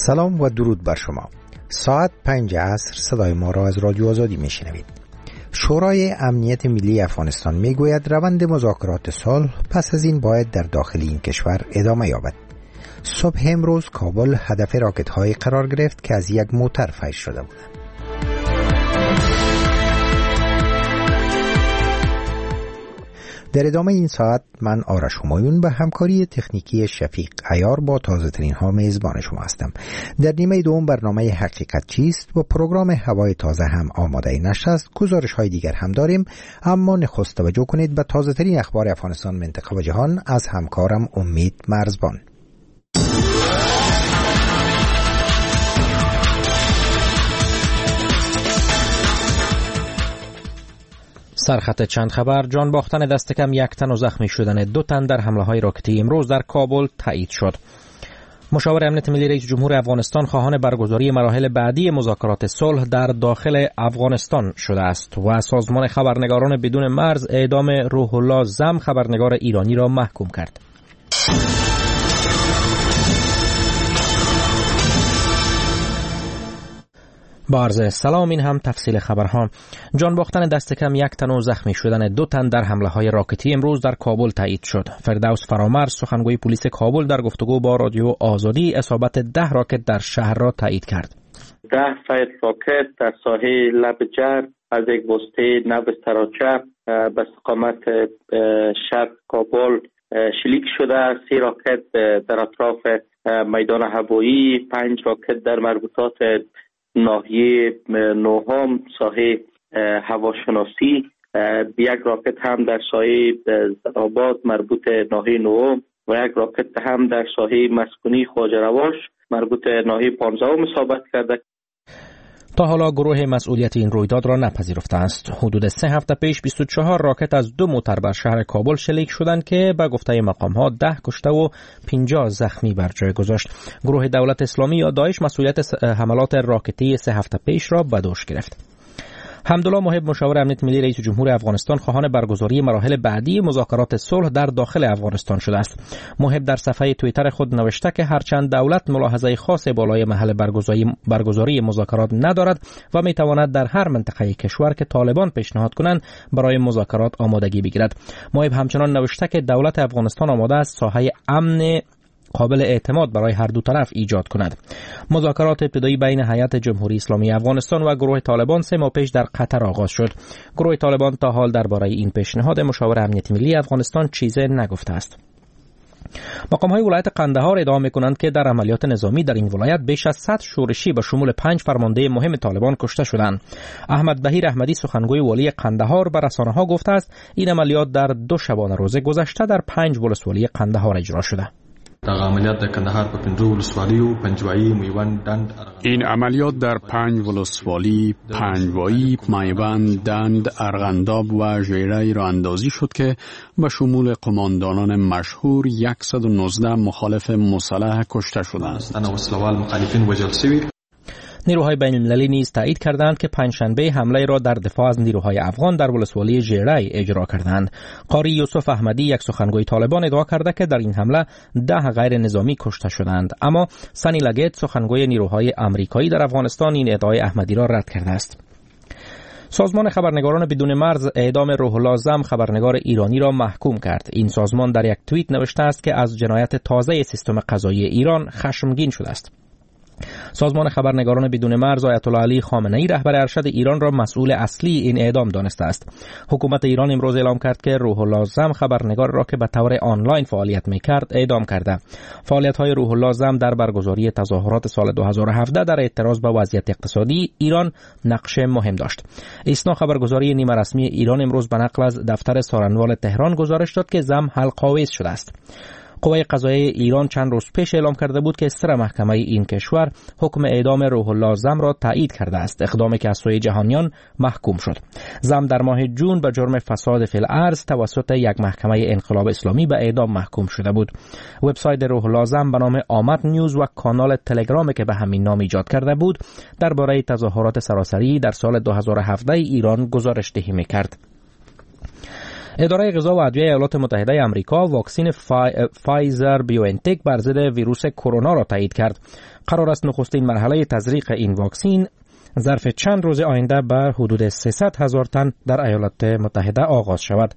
سلام و درود بر شما. ساعت 5 عصر صدای ما را از رادیو آزادی میشنوید. شورای امنیت ملی افغانستان میگوید روند مذاکرات صلح پس از این باید در داخل این کشور ادامه یابد. صبح امروز کابل هدف راکت‌های قرار گرفت که از یک موتر فیض شده بودند. در ادامه این ساعت من آرش همایون به همکاری تکنیکی شفیق عیار با تازه ترین ها میزبان شما هستم. در نیمه دوم برنامه حقیقت چیست و پروگرام هوای تازه هم آماده نشست. گزارش های دیگر هم داریم، اما نخست توجه کنید به تازه ترین اخبار افغانستان، منطقه و جهان از همکارم امید مرزبان. سرخط چند خبر: جان باختن دست کم 1 تن و زخمی شدن 2 تن در حمله‌های راکتی امروز در کابل تایید شد. مشاور امنیت ملی رئیس جمهور افغانستان خواهان برگزاری مراحل بعدی مذاکرات صلح در داخل افغانستان شده است و سازمان خبرنگاران بدون مرز اعدام روح الله زم خبرنگار ایرانی را محکوم کرد. با عرض سلام، این هم تفصیل خبرها. جان باختن دست کم 1 تن و زخمی شدن 2 تن در حمله‌های راکتی امروز در کابل تایید شد. فردوس فرامرز سخنگوی پلیس کابل در گفتگو با رادیو آزادی اصابت 10 راکت در شهر را تایید کرد. 10 فایت راکت در ساحه لب جر از یک بسته نو سراچه به استقامت شرق کابل شلیک شده. 3 راکت در اطراف میدان هوایی، 5 راکت در مربوطات ناحیه نوهم ساحه هواشناسی، 1 راکت هم در ساحه زراباد مربوط ناحیه نوهم و 1 راکت هم در ساحه مسکونی خواجه رواش مربوط ناحیه 15 اصابت کرده. تا حالا گروه مسئولیت این رویداد را نپذیرفته است. حدود 3 هفته پیش 24 راکت از 2 موتر بر شهر کابل شلیک شدند که به گفته مقام‌ها 10 کشته و 50 زخمی بر جای گذاشت. گروه دولت اسلامی یا داعش مسئولیت حملات راکتی 3 هفته پیش را به دوش گرفت. حمدالله محب مشاور امنیت ملی رئیس جمهور افغانستان خواهان برگزاری مراحل بعدی مذاکرات صلح در داخل افغانستان شده است. محب در صفحه توییتر خود نوشته که هرچند دولت ملاحظه خاص بالای محل برگزاری مذاکرات ندارد و میتواند در هر منطقه کشور که طالبان پیشنهاد کنند برای مذاکرات آمادگی بگیرد. محب همچنان نوشته که دولت افغانستان آماده است ساحه امن قابل اعتماد برای هر دو طرف ایجاد کند. مذاکرات ابتدایی بین هیئت جمهوری اسلامی افغانستان و گروه طالبان 3 ماه پیش در قطر آغاز شد. گروه طالبان تا حال درباره این پیشنهاد مشاور امنیت ملی افغانستان چیزی نگفته است. مقام‌های ولایت قندهار ادعا می‌کنند که در عملیات نظامی در این ولایت بیش از 100 شورشی به شمول 5 فرمانده مهم طالبان کشته شدند. احمد بهیر احمدی سخنگوی والی قندهار به رسانه‌ها گفته است این عملیات در 2 شبانه روز گذشته در 5 ولسوالی قندهار اجرا شده. این عملیات در 5 ولسوالی، پنجوایی، میوند، دند، ارغنداب و ژیره را اندازی شد که به شمول قماندانان مشهور 119 مخالف مسلح کشته شدند. نیروهای بین المللی نیز تایید کردند که پنجشنبه حمله را در دفاع از نیروهای افغان در ولسوالی ژیره اجرا کردند. قاری یوسف احمدی یک سخنگوی طالبان ادعا کرده که در این حمله 10 غیر نظامی کشته شدند، اما سنی لگت سخنگوی نیروهای آمریکایی در افغانستان این ادعای احمدی را رد کرده است. سازمان خبرنگاران بدون مرز اعدام روح الله زم خبرنگار ایرانی را محکوم کرد. این سازمان در یک توییت نوشته است که از جنایت تازه سیستم قضایی ایران خشمگین شده است. سازمان خبرنگاران بدون مرز آیت الله علی خامنه‌ای رهبر ارشد ایران را مسئول اصلی این اعدام دانسته است. حکومت ایران امروز اعلام کرد که روح الله زم خبرنگار را که به طور آنلاین فعالیت می‌کرد اعدام کرده. فعالیت‌های روح الله زم در برگزاری تظاهرات سال 2017 در اعتراض به وضعیت اقتصادی ایران نقش مهم داشت. ایسنا خبرگزاری نیمه رسمی ایران امروز به نقل از دفتر سارنوال تهران گزارش داد که زم حلق آویز شده است. قوه قضاییه ایران چند روز پیش اعلام کرده بود که سر محکمه این کشور حکم اعدام روح الله زم را تایید کرده است، اقدامی که از سوی جهانیان محکوم شد. زم در ماه جون به جرم فساد فی الارض توسط یک محکمه انقلاب اسلامی به اعدام محکوم شده بود. وبسایت روح الله زم به نام آمد نیوز و کانال تلگرامی که به همین نام ایجاد کرده بود درباره تظاهرات سراسری در سال 2017 ایران گزارش دهی می‌کرد. اداره غذا و ادویه ایالات متحده آمریکا واکسن فایزر بیوانتک بر ضد ویروس کرونا را تایید کرد. قرار است نخستین مرحله تزریق این واکسن ظرف چند روز آینده به حدود 300,000 تن در ایالات متحده آغاز شود.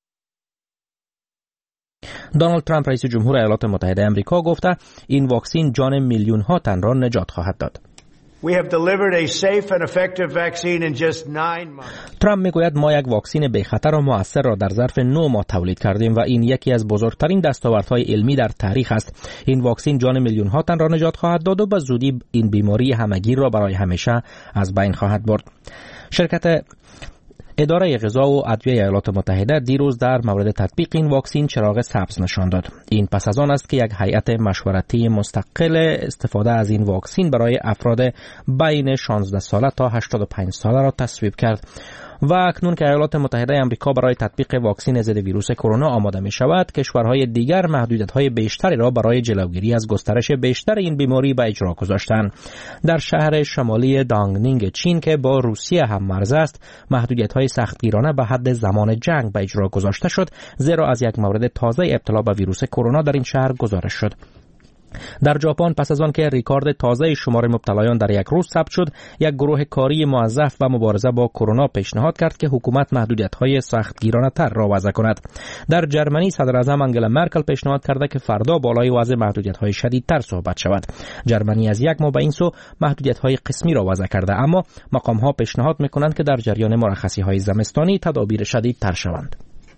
دونالد ترامپ رئیس جمهور ایالات متحده آمریکا گفته این واکسن جان میلیون ها تن را نجات خواهد داد. We have delivered a safe and effective vaccine in just 9 months. ترامپ میگوید ما یک واکسن بی خطر و مؤثر را در ظرف 9 ماه تولید کردیم و این یکی از بزرگترین دستاوردهای علمی در تاریخ است. این واکسن جان میلیون ها تن را نجات خواهد داد و به زودی این بیماری همگیر را برای همیشه از بین خواهد برد. شرکت اداره غذا و ادویه ایالات متحده دیروز در مورد تطبیق این واکسن چراغ سبز نشان داد. این پس از آن است که یک هیئت مشورتی مستقل استفاده از این واکسن برای افراد بین 16 ساله تا 85 ساله را تصویب کرد. و اکنون که ایالات متحده آمریکا برای تطبیق واکسن ضد ویروس کرونا آماده می شود، کشورهای دیگر محدودیت‌های بیشتری را برای جلوگیری از گسترش بیشتر این بیماری به اجرا گذاشتند. در شهر شمالی دانگنینگ چین که با روسیه هم مرز است، محدودیت‌های سختگیرانه به حد زمان جنگ به اجرا گذاشته شد، زیرا از یک مورد تازه ابتلا به ویروس کرونا در این شهر گزارش شد. در ژاپن پس از آن که ریکارد تازه شمار مبتلایان در یک روز ثبت شد، یک گروه کاری موظف و مبارزه با کرونا پیشنهاد کرد که حکومت محدودیت‌های سختگیرانه تر را وضع کند. در جرمنی صدر اعظم آنگلا مرکل پیشنهاد کرده که فردا بالای وضع محدودیت‌های شدیدتر صحبت شود. جرمنی از یک ماه به این سو محدودیت‌های قسمی را وضع کرده، اما مقام‌ها پیشنهاد می‌کنند که در جریان مرخصی‌های زمستانی تدابیر شدیدتر شوند.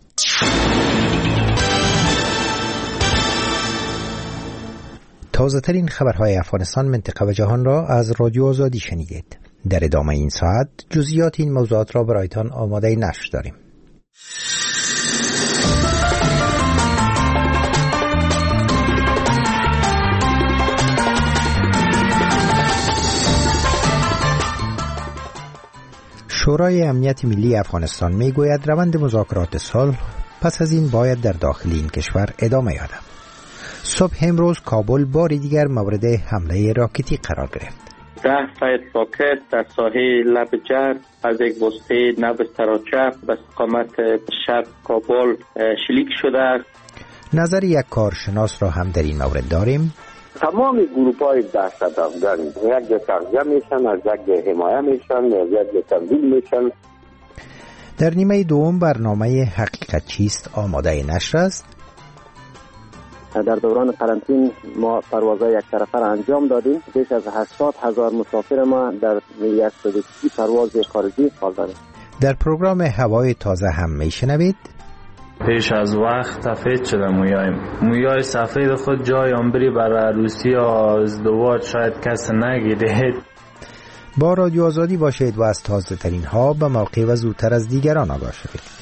تازه ترین خبرهای افغانستان، منطقه و جهان را از رادیو آزادی شنیدید. در ادامه این ساعت جزئیات این موضوعات را برایتان آماده نشر داریم. شورای امنیت ملی افغانستان میگوید روند مذاکرات صلح پس از این باید در داخل این کشور ادامه یابد. صبح امروز کابل بار دیگر مورد حمله راکتی قرار گرفت. 10 سایت راکت در ساحل لب جر از یک بسته نو استراچه به استقامت شب کابل شلیک شده است. نظر یک کارشناس را هم در این مورد داریم. تمام گروه‌های دهشت افغان یک جا تغذیه میشن، از یک جا حمایه میشن، از یک جا تمویل میشن. در نیمه دوم برنامه حقیقت چیست آماده نشر است. در دوران قرنطین ما پروازهای یک طرفه را انجام دادیم. بیش از 80,000 مسافر ما در 130 پرواز خارجی حال داریم. در پروگرام هوای تازه هم میشنوید. پیش از وقت تفید شدم مویای سفید خود جای عمری برای عروسی و ازدواج شاید کس نگیرید. با رادیو آزادی باشید و از تازه ترین ها به موقع و زودتر از دیگران آگاه شوید.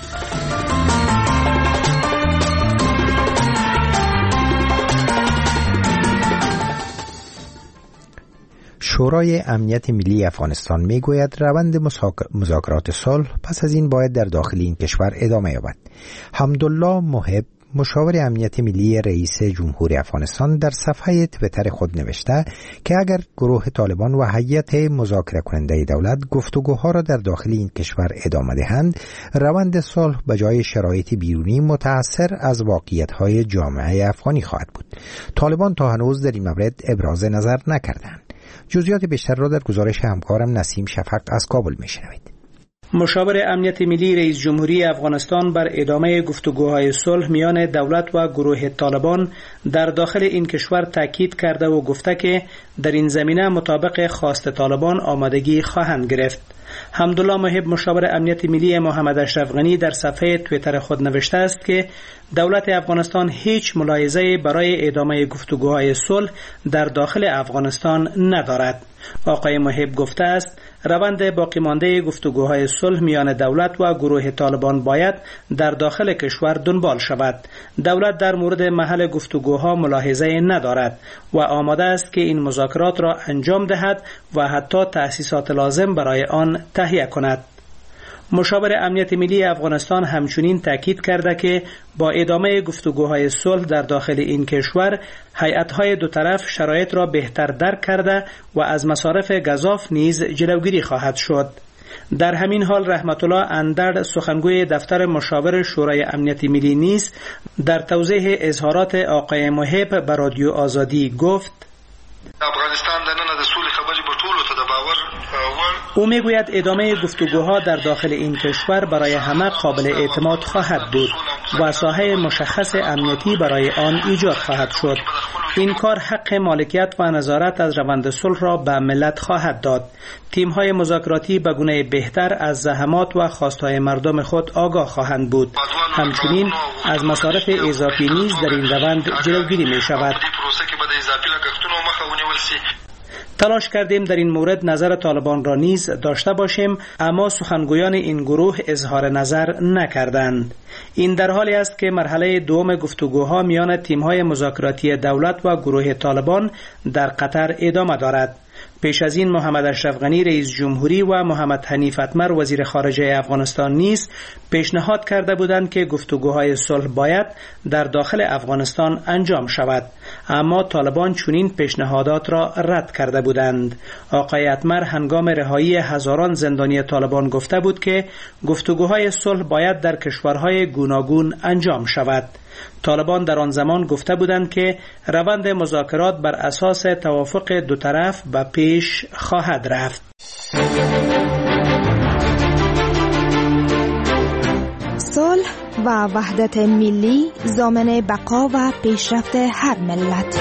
شورای امنیت ملی افغانستان میگوید روند مذاکرات صلح پس از این باید در داخل این کشور ادامه یابد. حمدالله محب، مشاور امنیت ملی رئیس جمهور افغانستان، در صفحه توییتر خود نوشته که اگر گروه طالبان و هیئت مذاکره کننده دولت گفتگوها را در داخل این کشور ادامه دهند، روند صلح به جای شرایط بیرونی متأثر از واقعیت‌های جامعه افغانی خواهد بود. طالبان تا هنوز در این مورد ابراز نظر نکردند. جزئیات بیشتر را در گزارش همکارم نسیم شفق از کابل میشنوید. مشاور امنیت ملی رئیس جمهوری افغانستان بر ادامه گفتگوهای صلح میان دولت و گروه طالبان در داخل این کشور تاکید کرده و گفته که در این زمینه مطابق خواست طالبان آمادگی خواهند گرفت. حمدالله محب، مشاور امنیت ملی محمد اشرف غنی، در صفحه توییتر خود نوشته است که دولت افغانستان هیچ ملاحظه‌ای برای ادامه گفتگوهای صلح در داخل افغانستان ندارد. آقای محب گفته است روند باقی مانده گفتگوهای صلح میان دولت و گروه طالبان باید در داخل کشور دنبال شود. دولت در مورد محل گفتگوها ملاحظه ندارد و آماده است که این مذاکرات را انجام دهد و حتی تأسیسات لازم برای آن تهیه کند. مشاور امنیت ملی افغانستان همچنین تاکید کرده که با ادامه گفتگوهای صلح در داخل این کشور، هیئت‌های دو طرف شرایط را بهتر درک کرده و از مصارف گزاف نیز جلوگیری خواهد شد. در همین حال رحمت الله اندرد سخنگوی دفتر مشاور شورای امنیت ملی نیز در توضیح اظهارات آقای محب به رادیو آزادی گفت او میگوید ادامه گفتگوها در داخل این کشور برای همه قابل اعتماد خواهد بود و ساحه مشخص امنیتی برای آن ایجاد خواهد شد. این کار حق مالکیت و نظارت از روند صلح را به ملت خواهد داد. تیم‌های مذاکراتی به گونه بهتر از زحمات و خواستهای مردم خود آگاه خواهند بود. همچنین از مصارف اضافی نیز در این روند جلوگیری می شود. تلاش کردیم در این مورد نظر طالبان را نیز داشته باشیم، اما سخنگویان این گروه اظهار نظر نکردند. این در حالی است که مرحله دوم گفتگوها میان تیم‌های مذاکراتی دولت و گروه طالبان در قطر ادامه دارد. پیش از این محمد اشرف غنی رئیس جمهوری و محمد حنیف اتمر وزیر خارجه افغانستان نیز پیشنهاد کرده بودند که گفتگوهای صلح باید در داخل افغانستان انجام شود، اما طالبان چنین پیشنهادات را رد کرده بودند. آقای اتمر هنگام رهایی هزاران زندانی طالبان گفته بود که گفتگوهای صلح باید در کشورهای گوناگون انجام شود. طالبان در آن زمان گفته بودند که روند مذاکرات بر اساس توافق دو طرف به پیش خواهد رفت. صلح و وحدت ملی ضامن بقا و پیشرفت هر ملت.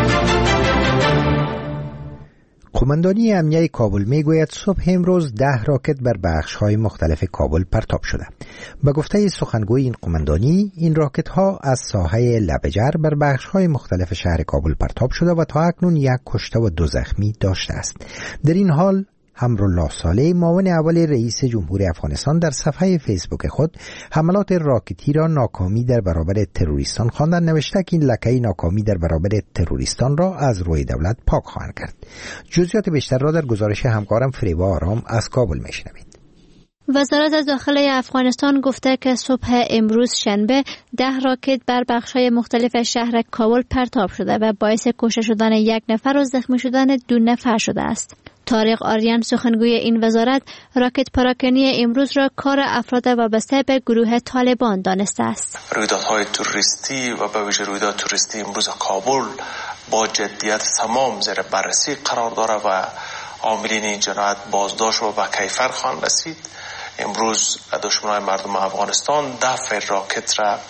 قماندانی امنیه کابل میگوید صبح امروز 10 راکت بر بخش‌های مختلف کابل پرتاب شده. به گفته سخنگوی این قماندانی، این راکت ها از ساحه لبجر بر بخش‌های مختلف شهر کابل پرتاب شده و تا اکنون 1 کشته و 2 زخمی داشته است. در این حال امرالله صالح معاون اول رئیس جمهور افغانستان در صفحه فیسبوک خود حملات راکتی را ناکامی در برابر تروریستان خواندن، نوشته که این لکه ناکامی در برابر تروریستان را از روی دولت پاک خواهند کرد. جزئیات بیشتر را در گزارش همکارم فریبا آرام از کابل میشنوید. وزارت داخلی افغانستان گفته که صبح امروز شنبه 10 راکت بر بخش‌های مختلف شهر کابل پرتاب شده و باعث کشته شدن 1 نفر و زخمی شدن 2 نفر شده است. طارق آریان سخنگوی این وزارت راکت پراکنی امروز را کار افراد وابسته به گروه طالبان دانسته است. رویدادهای تروریستی و به ویژه رویداد تروریستی امروز کابل با جدیت تمام زیر بررسی قرار داره و عاملین این جنایت بازداشت و به کیفر خواهند رسید. امروز دشمنان مردم افغانستان 10 راکت را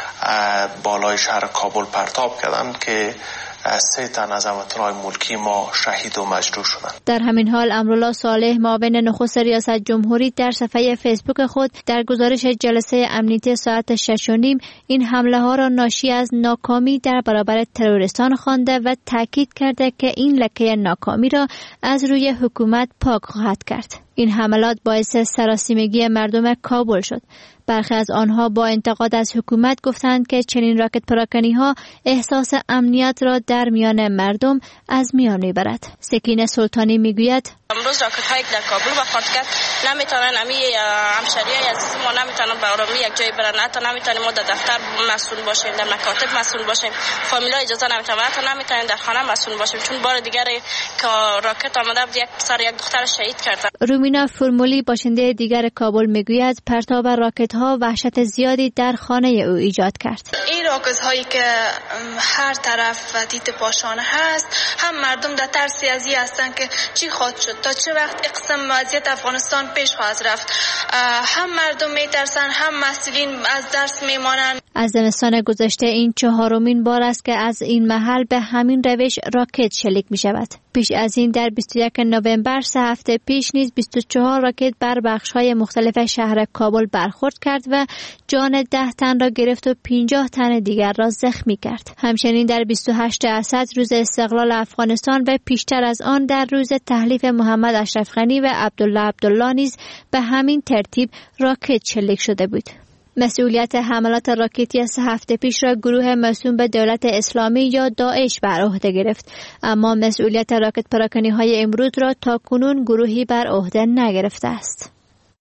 بالای شهر کابل پرتاب کردند که 3 تن از هموطنان ملکی ما شهید و مجروح شدند. در همین حال امرالله صالح معاون نخست ریاست جمهوری در صفحه فیسبوک خود در گزارش جلسه امنیتی ساعت 6:30 این حمله ها را ناشی از ناکامی در برابر تروریستان خوانده و تاکید کرده که این لکه ناکامی را از روی حکومت پاک خواهد کرد. این حملات باعث سراسیمگی مردم کابل شد. برخی از آنها با انتقاد از حکومت گفتند که چنین راکت پراکنی ها احساس امنیت را در میان مردم از میان میبرد. سکینه سلطانی میگوید امروز راکت هایی در کابل برخورد کرد نمیتونن همشهریای عزیز ما نمیتونن به آرامی یک جایی برن، حتی نمیتونیم ما در دفتر مسئول باشیم، در مکاتب مسئول باشیم، فامیلا اجازه نمیتونن، حتی نمیتونیم در خانه مسئول باشیم چون بار دیگر که راکت آمده بود یک پسر یک دختر شهید کرد. رومینا فرمولی باشنده دیگر کابل میگوید پرتاب راکت ها وحشت زیادی در خانه او ایجاد کرد. این راکت هایی که هر طرف دید پاشانه هست، هم مردم در ترسی از این هستن که چی خواهد شد، تا چه وقت اقسام وضعیت افغانستان پیش خواهد رفت. هم مردم میترسن، هم مسئولین از درس میمانند. از زمستان گذشته این 4مین بار است که از این محل به همین روش راکت شلیک می شود. پیش از این در 21 نوامبر 3 هفته پیش نیز 24 راکت بر بخش‌های مختلف شهر کابل برخورد کرد و جان 10 تن را گرفت و 50 تن دیگر را زخمی کرد. همچنین در 28 اسد روز استقلال افغانستان و پیشتر از آن در روز تحلیف محمد اشرف غنی و عبدالله نیز به همین ترتیب راکت شلیک شده بود. مسئولیت حملات راکتی 3 هفته پیش را گروه موسوم به دولت اسلامی یا داعش بر عهده گرفت، اما مسئولیت راکت پراکنی های امروز را تا کنون گروهی بر عهده نگرفته است.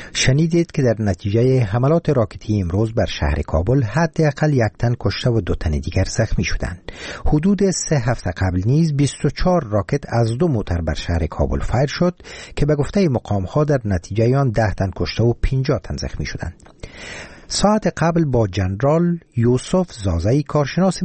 شنیدید که در نتیجه حملات راکتی امروز بر شهر کابل حداقل 1 تن کشته و 2 تن دیگر زخمی شدند. حدود 3 هفته قبل نیز 24 راکت از 2 موتر بر شهر کابل فایر شد که به گفته مقام‌ها در نتیجه آن 10 تن کشته و 50 تن زخمی شدند. ساعت قبل با جنرال یوسف زازایی کارشناس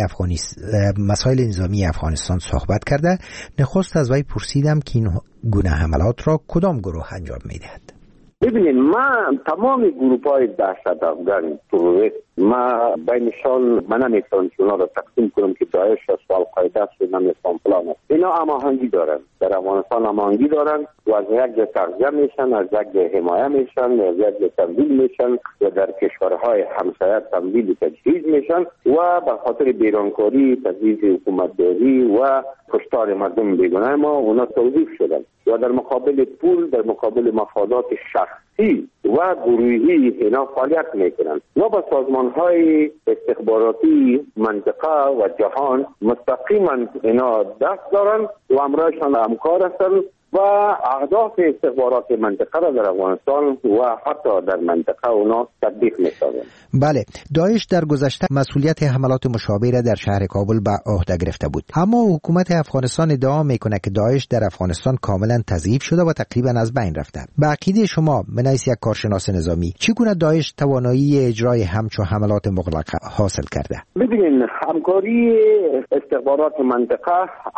مسائل نظامی افغانستان صحبت کرده. نخست از وی پرسیدم که این گونه حملات را کدام گروه انجام می‌دهد. ببینید، ما تمام گروه‌های دهشت افغان تروریست ما بینشان من نمیتونم که اونا را تقسیم کنم که داعش است و القاعده است و نمیتونم فلان است. اینا هماهنگی دارن، در افغانستان هماهنگی دارن و از یک جا تغذیه میشن، از یک جا حمایه میشن، از یک جا تمویل میشن و در کشورهای همسایه تمویل و تجهیز میشن و به خاطر بیرانکاری، تجهیز حکومتداری و کشتار مردم بیگناه ما اونا توظیف شدن و در مقابل پول، در مقابل مفادات شخصی و گروهی اینا فعالیت میکنن و با سازمانهای استخباراتی منطقه و جهان مستقیما اینا دست دارن و همراهشان همکار هستن و اهداف استخبارات منطقه را در افغانستان و حتی در منطقه اونا تطبیق می‌سازند. بله، داعش در گذشته مسئولیت حملات مشابه را در شهر کابل به عهده گرفته بود، اما حکومت افغانستان ادعا میکنه که داعش در افغانستان کاملا تضعیف شده و تقریبا از بین رفته. به عقیده شما به حیث یک کارشناس نظامی چگونه داعش توانایی اجرای همچون حملات مغلقه حاصل کرده؟ ببینید، همکاری استخبارات منطقه،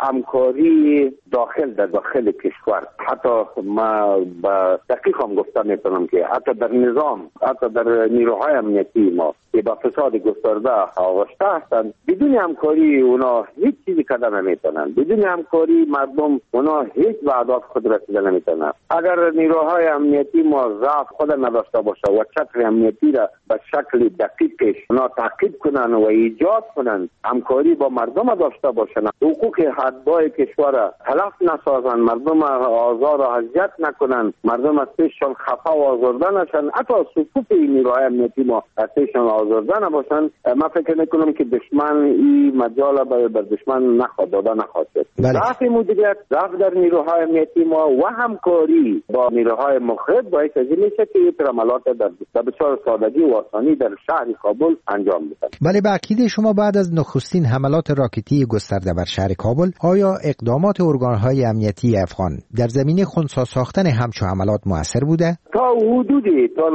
همکاری داخل کشور، حتی ما با دقیق هم گفته میتونم که حتی در نظام، حتی در نیروهای امنیتی ما که با فساد گسترده آغشته هستند، بدون همکاری اونا هیچ چیزی کده نمیتونن. بدون همکاری مردم اونا هیچ به اهداف خود رسیده نمیتونن. اگر نیروهای امنیتی ما ضعف خود نداشته باشه و چتر امنیتی را به شکل دقیقش اونا تعقیب کنن و ایجاد کنن، همکاری با مردم داشته باشن، حقوق حدبای کشور تلف نسازن، مردم آزار و اذیت نکنن، مردم از پیششان خفه و آزرده نشن، حتی صفوف نیروهای امنیتی ما از پیششان آزرده نباشن، ما فکر نکنم که دشمن این مجال بر دشمن نخواد داده نخواد. ضعف مدیریت، ضعف در نیروهای امنیتی ما و همکاری با نیروهای مخرب باعث از این میشه که این عملیات در بسیار سادگی و آسانی در شهر کابل انجام بدن. بله، به عقیده شما بعد از نخستین حملات راکتی گسترده بر شهر کابل، آیا اقدامات ارگان‌های امنیتی افغان در زمینه خنثی ساختن همچون حملات مؤثر بوده؟ تا حدود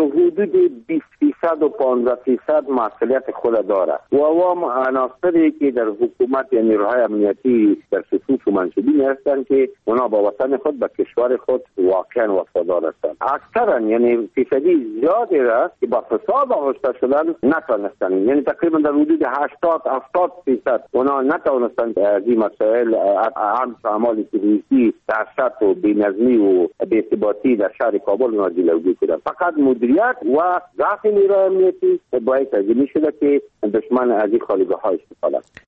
20% و 15% مسئولیت خود داره و عوام عناصری که در حکومت یا نیروهای امنیتی در صفوف و منصبین هستند که اونا با وطن خود، با کشور خود واقعا وفادار هستند. اکثرا یعنی فیصدی زیادی را که با فساد آغشته شدن نتونستن، یعنی تقریبا در حدود 80-70% اونا نتونستن از این مسائل اعمال تروریستی، دهشت و بی‌نظمی و بی‌ثباتی در شهر کابل اونا جلوگیری کنند. فقط مدیریت و ضعف نیروهای امنیتی باعث از این شده که دشمن از این خالیگاه‌ها استفاده کنه.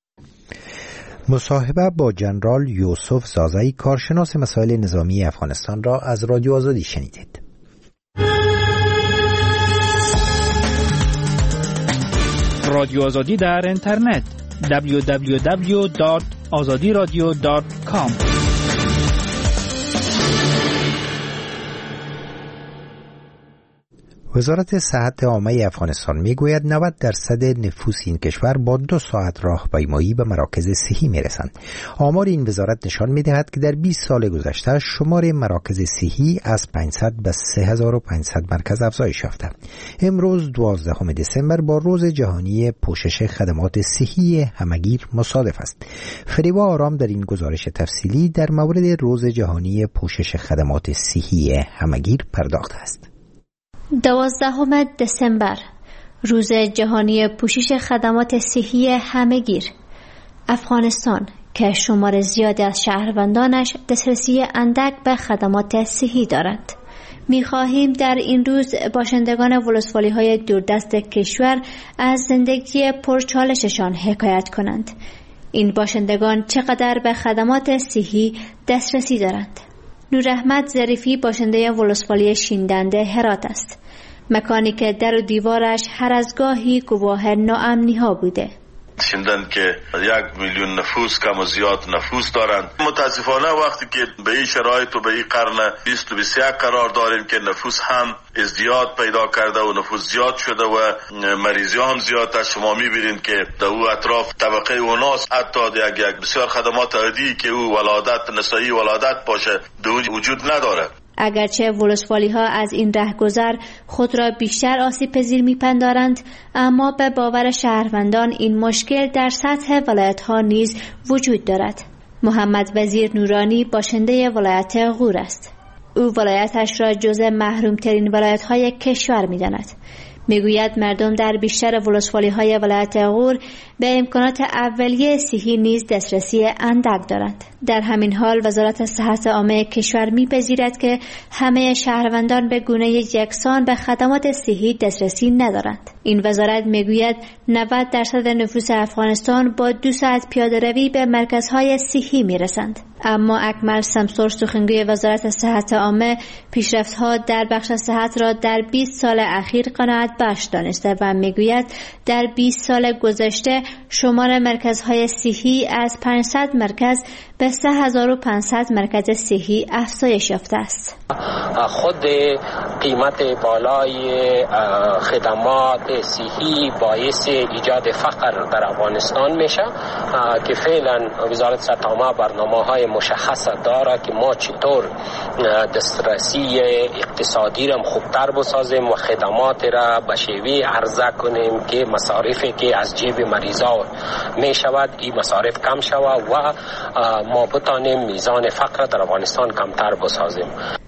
مصاحبه با جنرال یوسف زازایی کارشناس مسائل نظامی افغانستان را از رادیو آزادی شنیدید. رادیو آزادی در اینترنت www.azadiradio.com. وزارت صحت عامه افغانستان میگوید 90% نفوس این کشور با 2 ساعت راهپیمایی به مراکز صحی میرسند. آمار این وزارت نشان میدهد که در 20 سال گذشته شمار مراکز صحی از 500 به 3500 مرکز افزایش یافته. امروز 12 دسامبر با روز جهانی پوشش خدمات صحی همگیر مصادف است. فریبا آرام در این گزارش تفصیلی در مورد روز جهانی پوشش خدمات صحی همگیر پرداخته است. 12 دسامبر، روز جهانی پوشش خدمات صحی همگیر. افغانستان که شمار زیادی از شهروندانش دسترسی اندک به خدمات صحی دارند. می‌خواهیم در این روز باشندگان ولسوالی‌های دوردست کشور از زندگی پرچالششان حکایت کنند. این باشندگان چقدر به خدمات صحی دسترسی دارند. نور احمد ظریفی باشنده ولسوالی شیندنده هرات است. مکانی که در و دیوارش هر از گاهی گواه ناامنی ها بوده. چندان که 1 میلیون نفوس کم و زیاد نفوس دارند. متاسفانه وقتی که به این شرایط و به این قرن 20 و 21 قرار داریم که نفوس هم ازدیاد پیدا کرده و نفوس زیاد شده و مریضی هم زیاد است، شما میبینید که در او اطراف طبقه اوناس حتی یک بسیار خدمات عادی که او ولادت نسایی ولادت باشه وجود نداره. اگرچه ولسوالی ها از این رهگذر خود را بیشتر آسیب پذیر میپندارند، اما به باور شهروندان این مشکل در سطح ولایت ها نیز وجود دارد. محمد وزیر نورانی باشنده ولایت غور است. او ولایتش را جز محروم ترین ولایت های کشور می‌داند. میگوید مردم در بیشتر ولسوالی های ولایت غور به امکانات اولیه صحی نیز دسترسی اندک دارند. در همین حال وزارت صحت عامه کشور میپذیرد که همه شهروندان به گونه یکسان به خدمات صحی دسترسی ندارند. این وزارت میگوید 90% نفوس افغانستان با 2 ساعت پیاده روی به مرکزهای صحی میرسند. اما اکمل سمسور سخنگوی وزارت صحت عامه پیشرفت‌ها در بخش صحت را در 20 سال اخیر قناعت بخش دانسته و میگوید در 20 سال گذشته شمار مرکزهای صحی از 500 مرکز به 3500 مرکز صحی افزایش یافته است. خود قیمت بالای خدمات صحی باعث ایجاد فقر در افغانستان میشه که فعلا وزارت صحت عامه برنامه‌های مشخص داره که ما چطور دسترسی اقتصادی را خوبتر بسازیم و خدمات را به شیوه عرضه کنیم که مصارفی که از جیب مریضا می شود این مصارف کم شود و ما بتانیم میزان فقر در افغانستان کمتر بسازیم.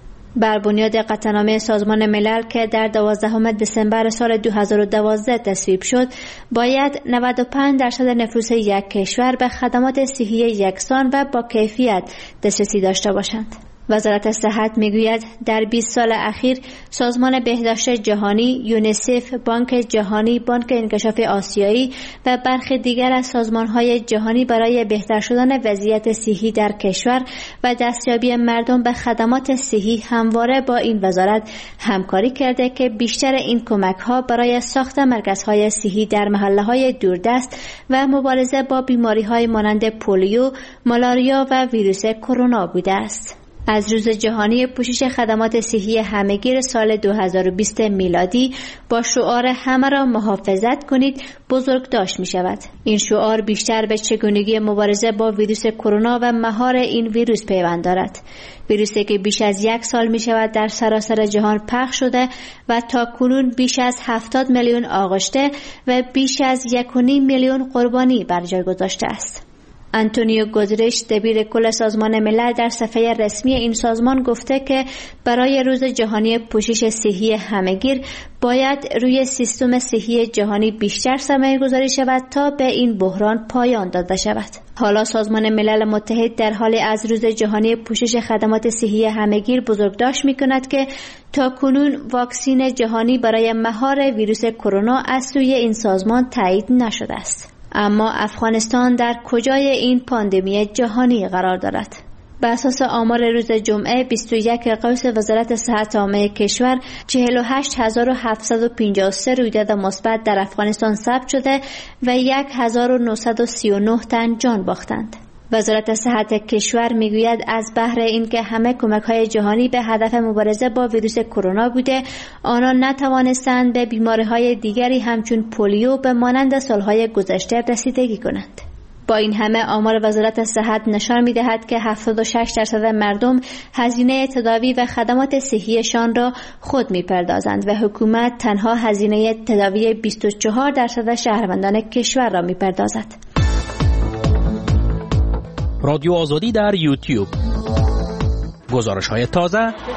بر بنیاد قطعنامه سازمان ملل که در 12 دسامبر سال 2012 تصویب شد، باید 95% نفوس یک کشور به خدمات صحی یکسان و با کیفیت دسترسی داشته باشند. وزارت صحت میگوید در 20 سال اخیر سازمان بهداشت جهانی، یونیسف، بانک جهانی، بانک انکشاف آسیایی و برخی دیگر از سازمان‌های جهانی برای بهتر شدن وضعیت صحی در کشور و دستیابی مردم به خدمات صحی همواره با این وزارت همکاری کرده که بیشتر این کمک‌ها برای ساخت مرکزهای صحی در محله‌های دوردست و مبارزه با بیماری‌های مانند پولیو، مالاریا و ویروس کرونا بوده است. از روز جهانی پوشش خدمات صحی همگیر سال 2020 میلادی با شعار همه را محافظت کنید بزرگداشت می شود. این شعار بیشتر به چگونگی مبارزه با ویروس کرونا و مهار این ویروس پیوند دارد. ویروسی که بیش از 1 سال می شود در سراسر جهان پخش شده و تا کنون بیش از 70 میلیون آغشته و بیش از 1.5 میلیون قربانی بر جای گذاشته است. آنتونیو گوترش دبیر کل سازمان ملل در صفحه رسمی این سازمان گفته که برای روز جهانی پوشش صحی همگیر باید روی سیستم صحی جهانی بیشتر سرمایه گذاری شود تا به این بحران پایان داده شود. حالا سازمان ملل متحد در حال از روز جهانی پوشش خدمات صحی همگیر بزرگداشت می‌کند که تا کنون واکسن جهانی برای مهار ویروس کرونا از سوی این سازمان تایید نشده است. اما افغانستان در کجای این پاندمی جهانی قرار دارد؟ بر اساس آمار روز جمعه 21 قوس وزارت صحت عامه کشور 48753 رویداد مثبت در افغانستان ثبت شده و 1939 تن جان باختند. وزارت صحت کشور میگوید از بهر اینکه همه کمک‌های جهانی به هدف مبارزه با ویروس کرونا بوده، آنان نتوانستند به بیماری‌های دیگری همچون پولیو به مانند سال‌های گذشته رسیدگی کنند. با این همه آمار وزارت صحت نشان می‌دهد که 76% مردم هزینه تداوی و خدمات صحیشان را خود می‌پردازند و حکومت تنها هزینه تداوی 24% شهروندان کشور را می‌پردازد. رادیو آزادی در یوتیوب، گزارش‌های تازه،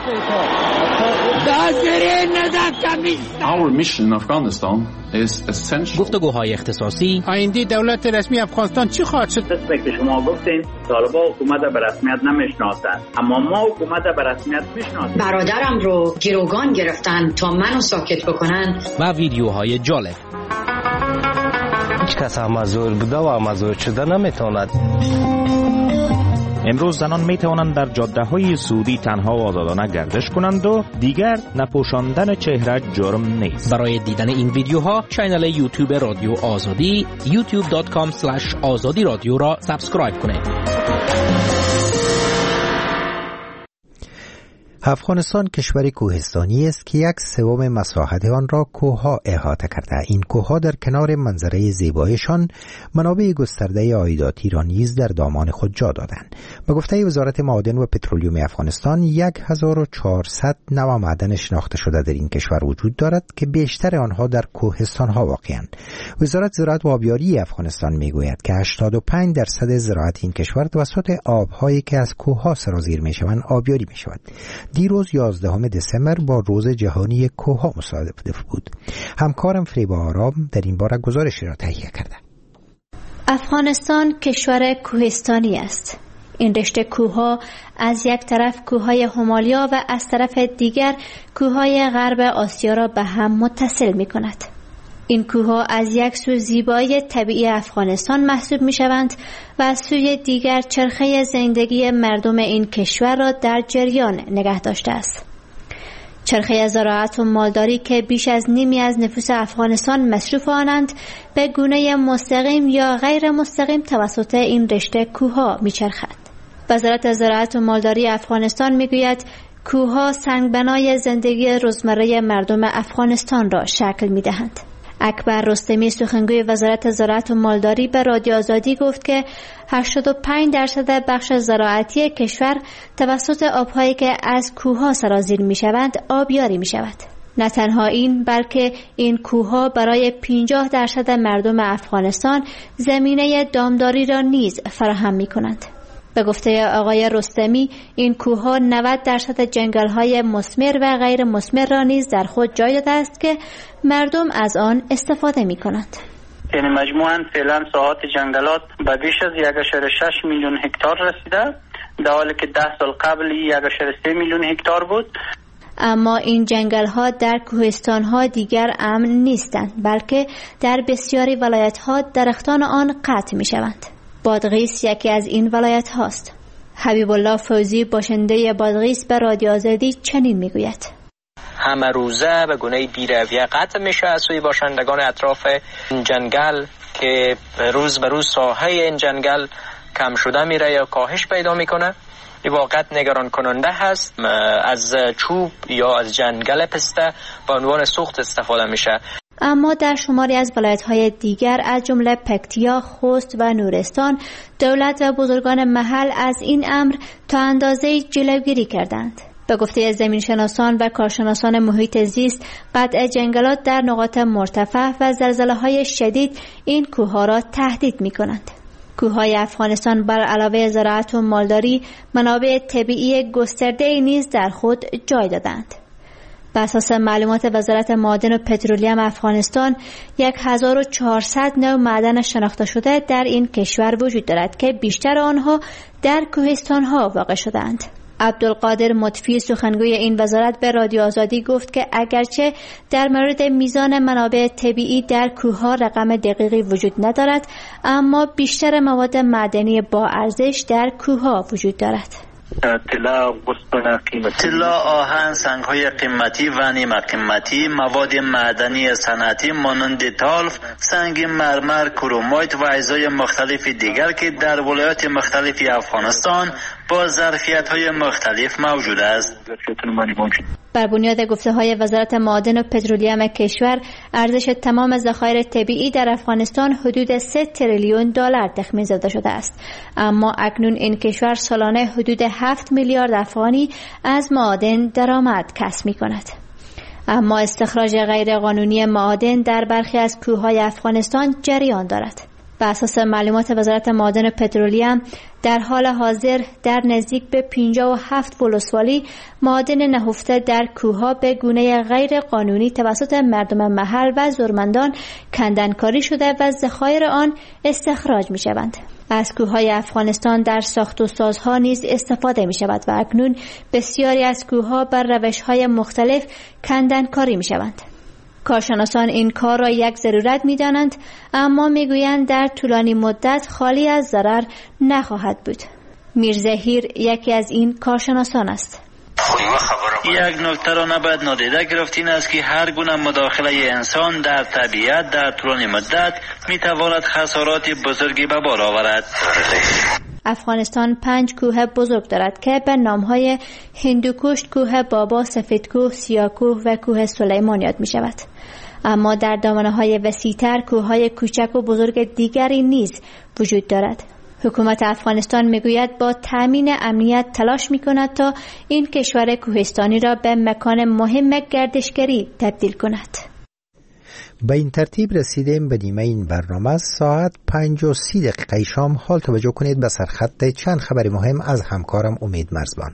گفتگوهای اختصاصی. آینده دولت رسمی افغانستان چی خواهد شد؟ مثل که شما گفتین طالبان حکومت به رسمیت نمیشناسند، اما ما حکومت به رسمیت میشناسیم. برادرم رو گروگان گرفتن تا منو ساکت بکنن. و ویدیوهای جالب. هیچ کس مزور بوده و مزور شده نمیتواند. امروز زنان می توانند در جاده‌های سعودی تنها و آزادانه گردش کنند و دیگر نپوشاندن چهره جرم نیست. برای دیدن این ویدیوها کانال یوتیوب رادیو آزادی youtube.com/azadi radio را سابسکرایب کنید. افغانستان کشوری کوهستانی است که 1/3 مساحت آن را کوه‌ها احاطه کرده. این کوه‌ها در کنار منظره زیبایشان منابع گسترده عایداتی را نیز در دامان خود جا دادند. به گفته وزارت معادن و پترولیوم افغانستان 1400 نوع معدن شناخته شده در این کشور وجود دارد که بیشتر آنها در کوهستان‌ها واقع‌اند. وزارت زراعت و آبیاری افغانستان می‌گوید که 85% زراعت این کشور توسط آب‌هایی که از کوه‌ها سرازیر می‌شوند آبیاری می‌شود. دیروز 11 دسامبر با روز جهانی کوه‌ها مصادف بود. همکارم فریبا آرام در این باره گزارشی را تهیه کرده. افغانستان کشور کوهستانی است. این رشته کوه‌ها از یک طرف کوه‌های همالیا و از طرف دیگر کوه‌های غرب آسیا را به هم متصل می‌کند. این کوه‌ها از یک سو زیبایی طبیعی افغانستان محسوب می‌شوند و از سوی دیگر چرخه زندگی مردم این کشور را در جریان نگه داشته است. چرخه زراعت و مالداری که بیش از نیمی از نفوس افغانستان مصروف آنند به گونه مستقیم یا غیر مستقیم توسط این رشته کوه‌ها می‌چرخد. وزارت زراعت و مالداری افغانستان می‌گوید کوه‌ها سنگبنای زندگی روزمره مردم افغانستان را شکل می‌دهند. اکبر رستمی سخنگوی وزارت زراعت و مالداری به رادیو آزادی گفت که 85% بخش زراعتی کشور توسط آب‌هایی که از کوه‌ها سرازیر می‌شوند آبیاری می‌شود. نه تنها این بلکه این کوه‌ها برای 50% مردم افغانستان زمینه دامداری را نیز فراهم می‌کنند. به گفته آقای رستمی این کوه‌ها 90% جنگل‌های مثمر و غیر مثمر را نیز در خود جای داده است که مردم از آن استفاده می‌کنند. یعنی مجموعاً فعلا ساحات جنگلات به بیش از 1.6 میلیون هکتار رسیده، در حالی که 10 سال قبل 1.3 میلیون هکتار بود. اما این جنگل‌ها در کوهستان‌ها دیگر امن نیستند، بلکه در بسیاری ولایت‌ها درختان آن قطع می‌شوند. بادغیس یکی از این ولایت هاست. حبیب الله فوزی باشنده بادغیس به رادیو آزادی چنین میگوید: همه روزه به گونه بیرویه قطع میشه از سوی باشندگان اطراف این جنگل که روز به روز ساحه این جنگل کم شده میره یا کاهش پیدا میکنه. این واقعیت نگران کننده هست. از چوب یا از جنگل پسته به عنوان سوخت استفاده میشه. اما در شماری از ولایت‌های دیگر از جمله پکتیا، خوست و نورستان دولت و بزرگان محل از این امر تا اندازه‌ای جلوگیری کردند. به گفته زمینشناسان و کارشناسان محیط زیست، قطع جنگلات در نقاط مرتفع و زلزله‌های شدید این کوه‌ها را تهدید می‌کنند. کوه‌های افغانستان بر علاوه زراعت و مالداری منابع طبیعی گسترده نیز در خود جای دادند. بر اساس معلومات وزارت معادن و پترولیوم افغانستان 1400 نوع معدن شناخته شده در این کشور وجود دارد که بیشتر آنها در کوهستان‌ها واقع شده‌اند. عبدالقادر مطفی سخنگوی این وزارت به رادیو آزادی گفت که اگرچه در مورد میزان منابع طبیعی در کوه‌ها رقم دقیقی وجود ندارد، اما بیشتر مواد معدنی با ارزش در کوه‌ها وجود دارد. طلا، آهن، سنگ‌های قیمتی و نیمه قیمتی، مواد معدنی صنعتی مانند تالف، سنگ مرمر، کرومایت و اجزای مختلف دیگر که در ولایات مختلف افغانستان با ظرفیت‌های مختلف موجود است. بر بنیاد گفته‌های وزارت معادن و پترولیوم کشور، ارزش تمام ذخایر طبیعی در افغانستان حدود 3 تریلیون دلار تخمین زده شده است. اما اکنون این کشور سالانه حدود 7 میلیارد افغانی از معادن درآمد کسب می‌کند. اما استخراج غیرقانونی معادن در برخی از کوه‌های افغانستان جریان دارد. بر اساس معلومات وزارت معادن و پترولیوم در حال حاضر در نزدیک به 57 ولسوالی معادن نهفته در کوه‌ها به گونه غیر قانونی توسط مردم محل و زورمندان کندنکاری شده و ذخایر آن استخراج می‌شوند. از کوه‌های افغانستان در ساخت و سازها نیز استفاده می‌شود و اکنون بسیاری از کوه‌ها بر روش‌های مختلف کندنکاری می‌شوند. کارشناسان این کار را یک ضرورت می‌دانند، اما می‌گویند در طولانی مدت خالی از ضرر نخواهد بود. میرزهیر یکی از این کارشناسان است. یک نکته را نباید نادیده گرفت، این است که هر گونه مداخله انسان در طبیعت در طول مدت میتواند خسارات بزرگی به بار آورد. افغانستان 5 کوه بزرگ دارد که به نامهای هندوکش، کوه بابا، سفیدکوه، سیاکوه و کوه سلیمان یاد می شود. اما در دامنه‌های وسیع‌تر کوه‌های کوچک و بزرگ دیگری نیز وجود دارد. حکومت افغانستان میگوید با تأمین امنیت تلاش میکند تا این کشور کوهستانی را به مکان مهم گردشگری تبدیل کند. به این ترتیب رسیدیم به نیمه این برنامه. ساعت 5:30 شام. حال توجه کنید به سرخط چند خبر مهم از همکارم امید مرزبان.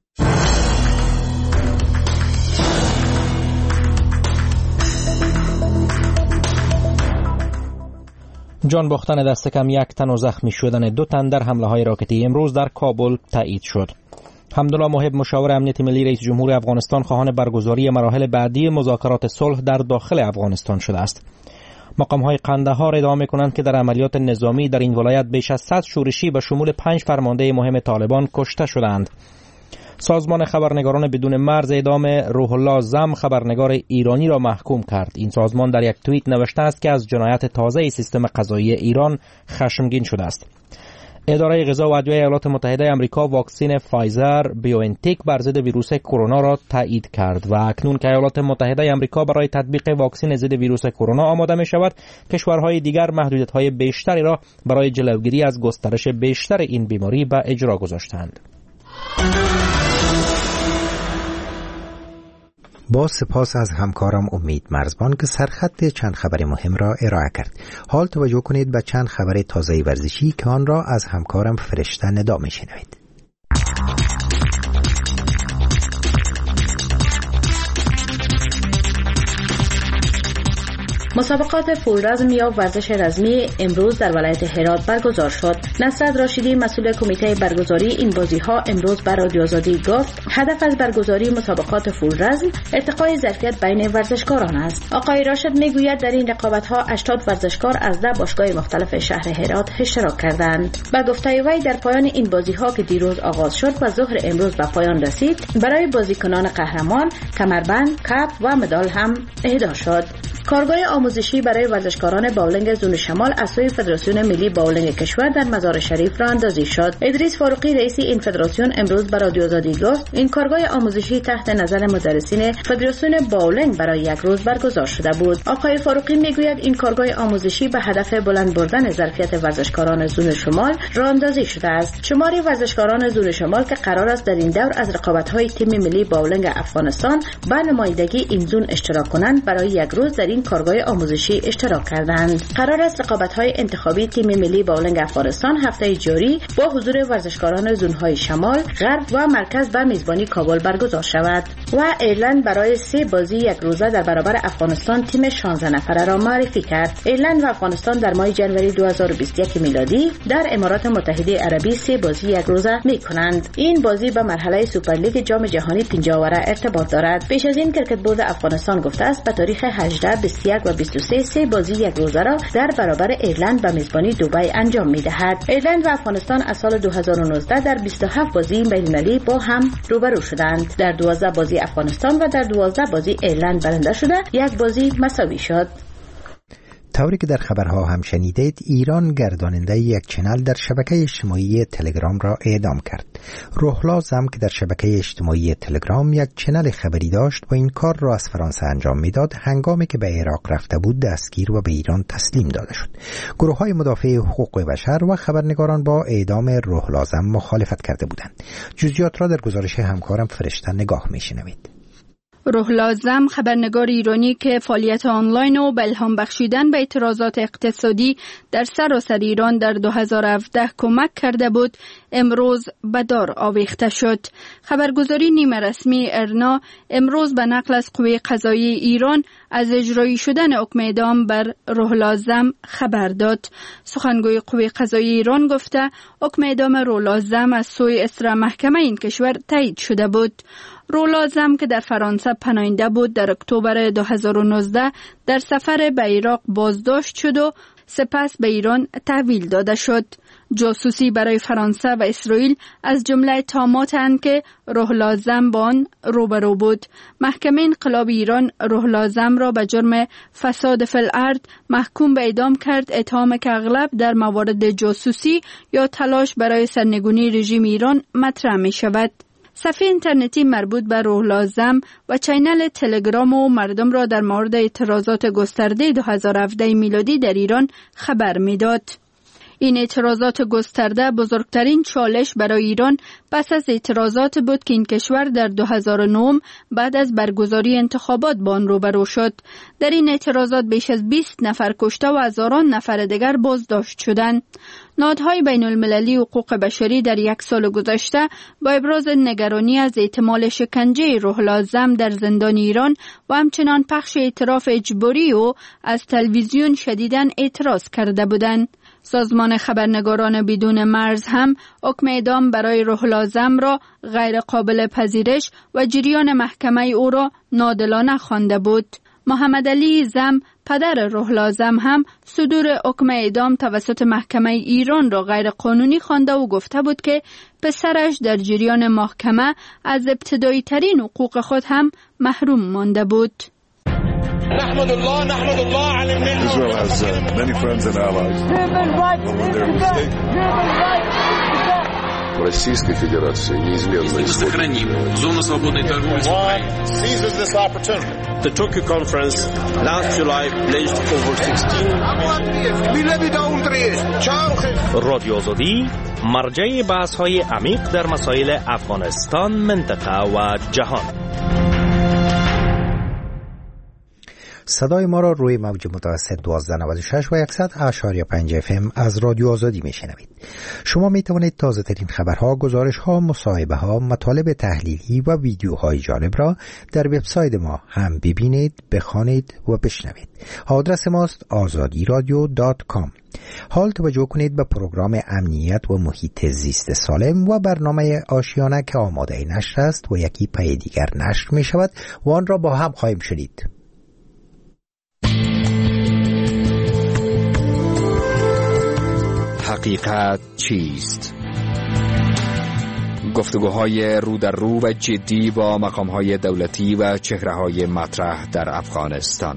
جان باختن دست کم 1 تن و زخمی شدن 2 تن در حمله های راکتی امروز در کابل تایید شد. حمدالله محب مشاور امنیت ملی رئیس جمهور افغانستان خواهان برگزاری مراحل بعدی مذاکرات صلح در داخل افغانستان شده است. مقام‌های قندهار ادعا می‌کنند که در عملیات نظامی در این ولایت بیش از 100 شورشی به شمول 5 فرمانده مهم طالبان کشته شدند. سازمان خبرنگاران بدون مرز اعدام روح الله زم خبرنگار ایرانی را محکوم کرد. این سازمان در یک توییت نوشته است که از جنایت تازه سیستم قضایی ایران خشمگین شده است. اداره غذا و ادویه ایالات متحده آمریکا واکسن فایزر بیوانتک بر ضد ویروس کرونا را تایید کرد و اکنون که ایالات متحده آمریکا برای تطبیق واکسن ضد ویروس کرونا آماده می شود، کشورهای دیگر محدودیت‌های بیشتری را برای جلوگیری از گسترش بیشتر این بیماری به اجرا گذاشتند. با سپاس از همکارم امید مرزبان که سرخط چند خبر مهم را ارائه کرد. حال توجه کنید به چند خبر تازه ورزشی که آن را از همکارم فرشته ندا می‌شنوید. مسابقات فولرزم یا ورزش رزمی امروز در ولایت هرات برگزار شد. نصرت راشدی مسئول کمیته برگزاری این بازی‌ها امروز به رادیو آزادی گفت هدف از برگزاری مسابقات فولرزم ارتقای ظرفیت بین ورزشکاران است. آقای راشد میگوید در این رقابت‌ها 80 ورزشکار از 10 باشگاه مختلف شهر هرات اشتراک کردند. به گفته وی در پایان این بازی‌ها که دیروز آغاز شد و ظهر امروز به پایان رسید، برای بازیکنان قهرمان کمربند، کپ و مدال هم اهدا شد. کارگاه آموزشی برای ورزشکاران باولنگ زون شمال از سوی فدراسیون ملی باولنگ کشور در مزار شریف راهاندازی شد. ادریس فاروقی رئیس این فدراسیون امروز به رادیو آزادی گفت این کارگاه آموزشی تحت نظر مدرسین فدراسیون باولنگ برای یک روز برگزار شده بود. آقای فاروقی میگوید این کارگاه آموزشی به هدف بلند بردن ظرفیت ورزشکاران زون شمال راهاندازی شده است. شماری ورزشکاران زون شمال که قرار است در این دور از رقابت‌های تیم ملی باولنگ افغانستان به نمایندگی این زون اشتراک کنند برای یک روز در این کارگاه آموزشی اشتراک کردند. قرار است رقابت‌های انتخابی تیم ملی باولنگ افغانستان هفته جاری با حضور ورزشکاران زون‌های شمال، غرب و مرکز به میزبانی کابل برگزار شود و ایرلند برای 3 بازی یک روزه در برابر افغانستان تیم 16 نفره را معرفی کرد. ایرلند و افغانستان در ماه ژانویه 2021 میلادی در امارات متحده عربی 3 بازی یک روزه می‌کنند. این بازی به مرحله سوپرلیگ جام جهانی 50 ارتباط دارد. پیش از این کرکت بورد افغانستان گفته است به تاریخ 18 21 و 23 3 بازی یک روزه را در برابر ایرلند به میزبانی دبی انجام می‌دهد. ایرلند و افغانستان از سال 2019 در 27 بازی بین‌المللی با هم روبرو شدند. در 12 بازی افغانستان و در 12 بازی ایرلند برنده شده، یک بازی مساوی شد. طوری که در خبرها هم شنیدید، ایران گرداننده یک چنل در شبکه اجتماعی تلگرام را اعدام کرد. روحلا زم که در شبکه اجتماعی تلگرام یک چنل خبری داشت و این کار را از فرانسه انجام میداد، هنگامی که به عراق رفته بود دستگیر و به ایران تسلیم داده شد. گروه‌های مدافع حقوق بشر و خبرنگاران با اعدام روحلا زم مخالفت کرده بودند. جزئیات را در گزارش همکارم فرشته نگاه می‌شنوید. روحلا زم خبرنگار ایرانی که فعالیت آنلاین و به الهام بخشیدن به اعتراضات اقتصادی در سراسر ایران در 2017 کمک کرده بود، امروز به دار آویخته شد. خبرگزاری نیمه رسمی ارنا امروز به نقل از قوه قضایی ایران از اجرایی شدن حکم اعدام بر روحلا زم خبر داد. سخنگوی قوه قضایی ایران گفته حکم اعدام روحلا زم از سوی اسرع محکمه این کشور تایید شده بود. روحلا زم که در فرانسه پناهنده بود در اکتبر 2019 در سفر به عراق بازداشت شد و سپس به ایران تحویل داده شد. جاسوسی برای فرانسه و اسرائیل از جمله اتهاماتند که روح‌الله زم با آن روبرو بود. محکمه انقلاب ایران روح‌الله زم را به جرم فساد فی الارض محکوم به اعدام کرد، اتهامی که اغلب در موارد جاسوسی یا تلاش برای سرنگونی رژیم ایران مطرح می شود. صفحه اینترنتی مربوط به روح‌الله زم و چینل تلگرام و مردم را در مورد اعتراضات گسترده 2017 میلادی در ایران خبر می‌داد. این اعتراضات گسترده بزرگترین چالش برای ایران پس از اعتراضات بود که این کشور در 2009 بعد از برگزاری انتخابات با آن روبرو شد. در این اعتراضات بیش از 20 نفر کشته و هزاران نفر دیگر بازداشت شدند. نهادهای بین المللی حقوق بشری در یک سال گذشته با ابراز نگرانی از احتمال شکنجه روح‌الله زم در زندان ایران و همچنان پخش اعتراف اجباری او از تلویزیون شدیداً اعتراض کرده بودند. سازمان خبرنگاران بدون مرز هم حکم اعدام برای روح‌الله زم را غیر قابل پذیرش و جریان محکمه او را ناعادلانه خوانده بود. محمد علی زم پدر روح‌الله زم هم صدور حکم اعدام توسط محکمه ایران را غیر قانونی خوانده و گفته بود که پسرش در جریان محکمه از ابتدایی ترین حقوق خود هم محروم مانده بود. نحمد الله على المنة. Israel has many friends and allies. Российской Федерации неизменно сохраним зону свободной торговли. Seizes this opportunity. The Tokyo conference last July pledged over 16. رادیو آزادی مرجع بحث‌های عمیق در مسائل افغانستان، منطقه و جهان. صدای ما را روی موج متوسط 1296 و 100.5 FM از رادیو آزادی میشنوید. شما می توانید تازه ترین خبرها، گزارش‌ها، مصاحبه‌ها، مطالب تحلیلی و ویدیوهای جالب را در وبسایت ما هم ببینید، بخوانید و بشنوید. آدرس ماست azadiradio.com. حال توجه کنید به پروگرام امنیت و محیط زیست سالم و برنامه آشیانه که آماده نشر است و یکی پای دیگر نشر می شود و آن را با هم خواهیم شنید. حقیقت چیست؟ گفتگوهای رو در رو و جدی با مقامهای دولتی و چهره‌های مطرح در افغانستان.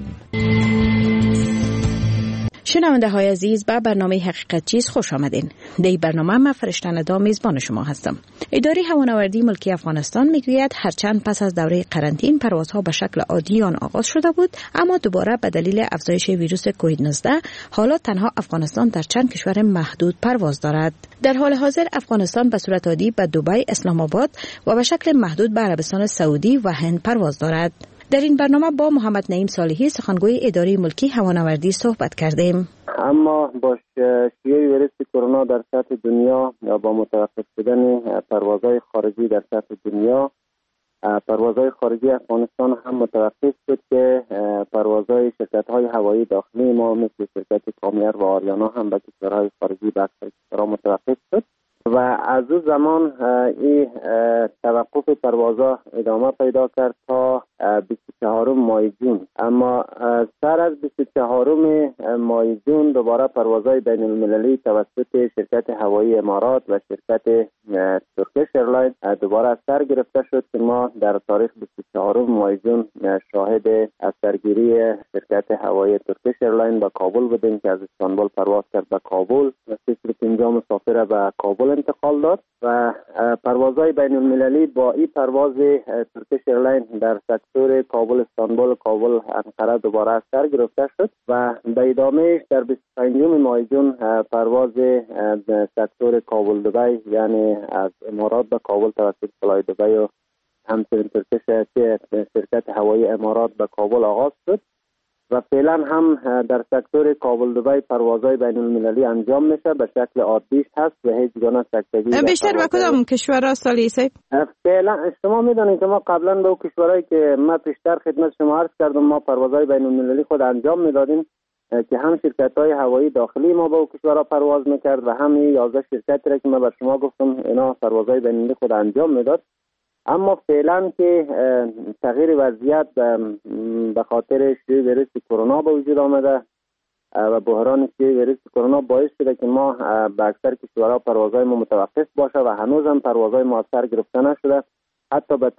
شنونده های عزیز، به برنامه حقیقت چیست خوش آمدین. در این برنامه من فرشته ندا میزبان شما هستم. اداره هوانوردی ملکی افغانستان میگوید هرچند پس از دوره قرنطین پروازها به شکل عادی آن آغاز شده بود، اما دوباره به دلیل افزایش ویروس کووید 19 حالا تنها افغانستان در چند کشور محدود پرواز دارد. در حال حاضر افغانستان به صورت عادی به دبی، اسلام آباد و به شکل محدود به عربستان سعودی و هند پرواز دارد. در این برنامه با محمد نعیم صالحی، سخنگوی اداره ملکی هوانوردی صحبت کردیم. اما با شیوع ویروس کرونا در سطح دنیا یا با متوقف شدن پروازهای خارجی در سطح دنیا، پروازهای خارجی افغانستان هم متوقف شد که پروازهای شرکت‌های هوایی داخلی ما مثل شرکت کامیر و آریانا هم به کشورهای خارجی به اکثر کشورها متوقف شد و از اون زمان این توقف پروازها ادامه پیدا کرد تا 24 ماه جون. اما سر از 24 ماه جون دوباره پروازهای بین المللی توسط شرکت هوایی امارات و شرکت ترکیش ایرلاین دوباره سر گرفته شد که ما در تاریخ 24 ماه جون شاهد از سرگیری شرکت هوایی ترکیش ایرلاین به کابل بودیم که از استانبول پرواز کرد به کابل و 350 مسافر به کابل انتقال داد و پروازهای بین المللی با این پرواز ترکیش ایرلاین در سکتور کابل استانبول، کابل انقره دوباره سر گرفته شد و به ادامه در 25 ماه جون پرواز سکتور کابل دبی یعنی از امارات به کابل توسط فلای دبی و همچنین ترکیش شرکت هوایی امارات به کابل آغاز شد و فعلا هم در سکتور کابل دبی پروازهای بین المللی انجام میشه، به شکل عادیش هست و هیچ گونه سکتگی. بیشتر به کدام کشورها سالی سید؟ فعلا شما میدونید که ما قبلا به کشورهایی که ما پیشتر خدمت شما عرض کردم ما پروازهای بین المللی خود انجام میدادیم که هم شرکت‌های هوایی داخلی ما به کشورها پرواز میکرد و هم 11 شرکتی را که من بر شما گفتم اینا پروازهای بین المللی خود انجام میداد. اما فعلا که تغییر وضعیت به خاطر شیوع ویروس کرونا به وجود آمده و بحران ویروس کرونا باعث شده که ما به اکثر کشورها پروازهای ما متوقف باشه و هنوز هم پروازهای ما سر گرفته نشده. حتی به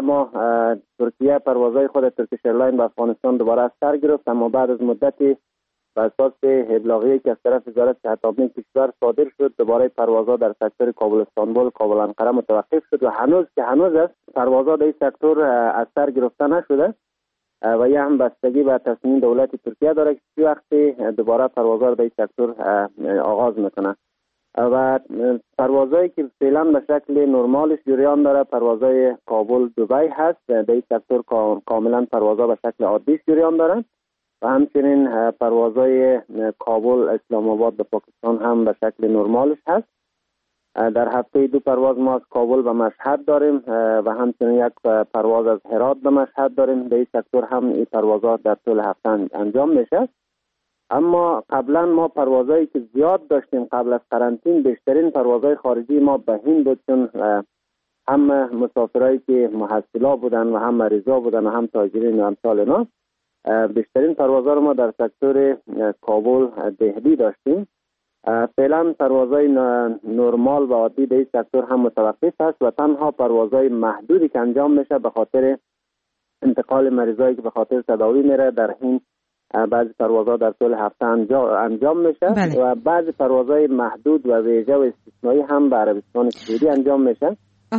ترکیه پروازهای خود ترکیش ایرلاین به افغانستان دوباره سر گرفت، اما بعد از مدتی به اساس ابلاغیه‌ای که از طرف وزارت صحت عامه کشور صادر شد دوباره پروازها در سکتور کابل استانبول، کابل انقره متوقف شد و هنوز است پروازها در این سکتور از سر گرفته نشده و یه هم بستگی به تصمیم دولت ترکیه داره که چه وقتی دوباره پروازها در این سکتور آغاز میکنه. و پروازهایی که فعلا به شکل نرمالش جریان داره پروازهای کابل دبی هست، در این سکتور کاملا پروازها به شکل عادی جریان دارن و همچنین پروازهای کابل اسلام آباد به پاکستان هم به شکل نرمالش هست. در هفته 2 پرواز ما از کابل به مشهد داریم و همچنین یک پرواز از هرات به مشهد داریم. در این سکتور هم این پروازات در طول هفته انجام میشه. اما قبلا ما پروازهایی که زیاد داشتیم قبل از قرنطین، بیشترین پروازهای خارجی ما به هند بود، چون هم مسافرایی که محصلا بودن و هم مریضا بودن و هم تاجرین و امثال اینا، بیشترین پروازها رو ما در سکتور کابل دهلی داشتیم. فعلا پروازهای نرمال و عادی در این سکتور هم متوقف است و تنها پروازهای محدودی که انجام میشه به خاطر انتقال مریضایی که به خاطر تداوی میره در هند، بعضی پروازها در طول هفته انجام میشه و بعضی پروازهای محدود و ویژه و استثنایی هم به عربستان سعودی انجام میشه.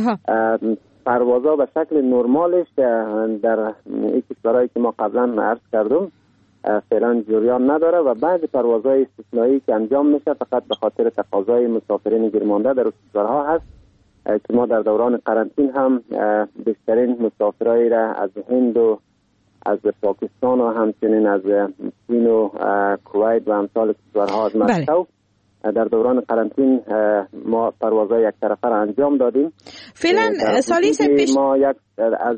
پروازها به شکل نرمالش در این کشورهایی که ما قبلا عرض کردم فعلا جریان نداره و بعضی پروازهای استثنایی که انجام میشه فقط به خاطر تقاضای مسافرین گیرمانده در کشورها هست که ما در دوران قرنطین هم بیشترین مسافرایی را از هند و از پاکستان و همچنین از چین و کویت و امثال کشورها از مسکو در دوران قرنطین ما پروازهای یک طرفه را انجام دادیم. فعلا سالی پیش ما از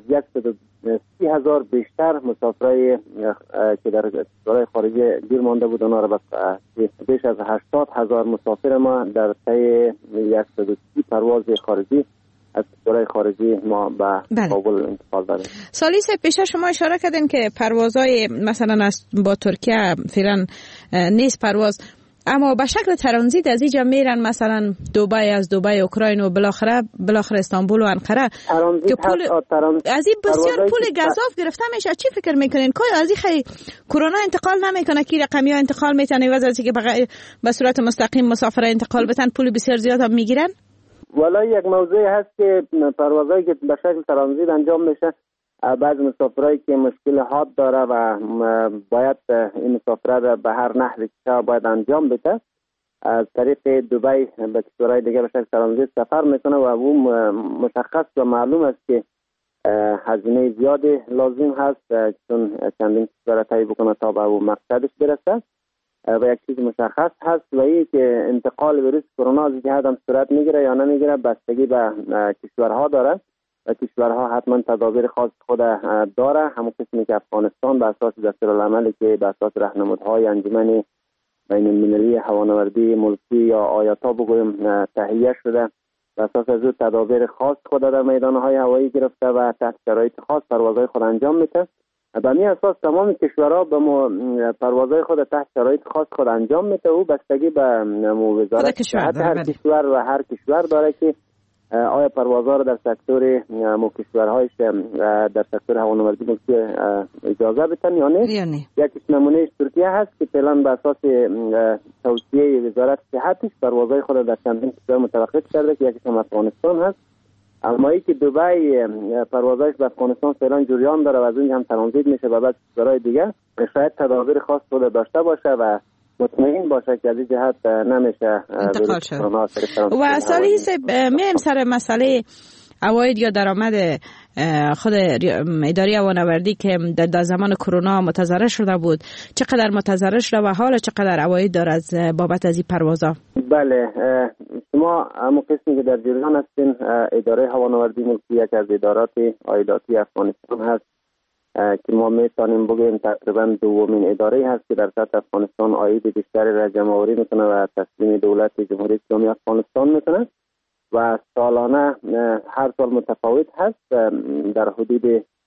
130,000 بیشتر مسافرای که در کشورهای خارجی گیر مانده بود اونا را بیش از 80,000 مسافر ما در طی 130 پرواز خارجی از کشورهای خارجی ما به کابل انتقال دادیم. سالی پیش شما اشاره کردین که پروازهای مثلا با ترکیه فعلا نیست پرواز، اما به شکل ترانزیت از اینجا میرن مثلا دبی، از دبی اوکراین و بالاخره استانبول و انقره که پول از این بسیار پول گزاف گرفته میشه. چی فکر میکنین که از این خیلی کرونا انتقال نمیکنه که رقمی ها انتقال میتونه عوض از اینکه به صورت مستقیم مسافر انتقال بتن پول بسیار زیاد هم میگیرن؟ والا یک موضوعی هست که پروازهایی که به شکل ترانزیت انجام میشه بعض مسافرایی که مشکل حاد داره و باید این مسافرت را به هر نحوی که باید انجام بده از طریق دبی به کشورهای دیگه به شکل ترانزیت سفر میکنه و او مشخص و معلوم است که هزینه زیادی لازم هست چون چندین کشور طی بکنه تا به او مقصدش برسه و یک چیز مشخص هست و این که انتقال ویروس کرونا از جهت هم صورت میگیره یا نمیگیره بستگی به کشورها داره و کشورها حتما تدابیر خاص خود داره. همون قسمی که افغانستان به اساس دستورالعملی که به اساس راهنمودهای انجمن بین المللی هوانوردی ملکی یا آیاتا بگویم تهیه شده به اساس از تدابیر خاص خود در میدانهای هوایی گرفته و تحت شرایط خاص پروازهای خود انجام میده. به این اساس تمام کشورها به پروازهای خود تحت شرایط خاص خود انجام میده و بستگی به وزارت صحت هر کشور و هر کشور داره که آیا پروازها را در سکتور کشورهایش در سکتور هوانوردی ملکی اجازه بدن یا نه. یکیش نمونهش ترکیه هست که فعلا به اساس توصیه وزارت صحتش پروازهای خود در چندین کشور متوقف کرده که یکیش هم افغانستان هست. اما ای که دبی پروازهایش به افغانستان فعلا جریان داره و از اونجا هم ترانزیت میشه و بعد کشورهای دیگه شاید تدابیر خاص خود داشته باشه و مطمئن باشه که از این جهت نمیشه انتقال شد. و سالی میایم سر مسئله عواید یا درآمد خود اداره هوانوردی که در زمان کرونا متضرر شده بود، چقدر متضرر شده و حالا چقدر عواید داره از بابت از این پروازها؟ بله شما همون قسمی که در جریان هستین اداره هوانوردی ملکی یک از ادارات عایداتی افغانستان هست که ما میتونیم بگیم تقریبا دومین اداره هست که در سطح افغانستان عاید بیشتری را جمع آوری میکنه و تسلیم دولت جمهوری اسلامی افغانستان میکنه و سالانه هر سال متفاوت هست در حدود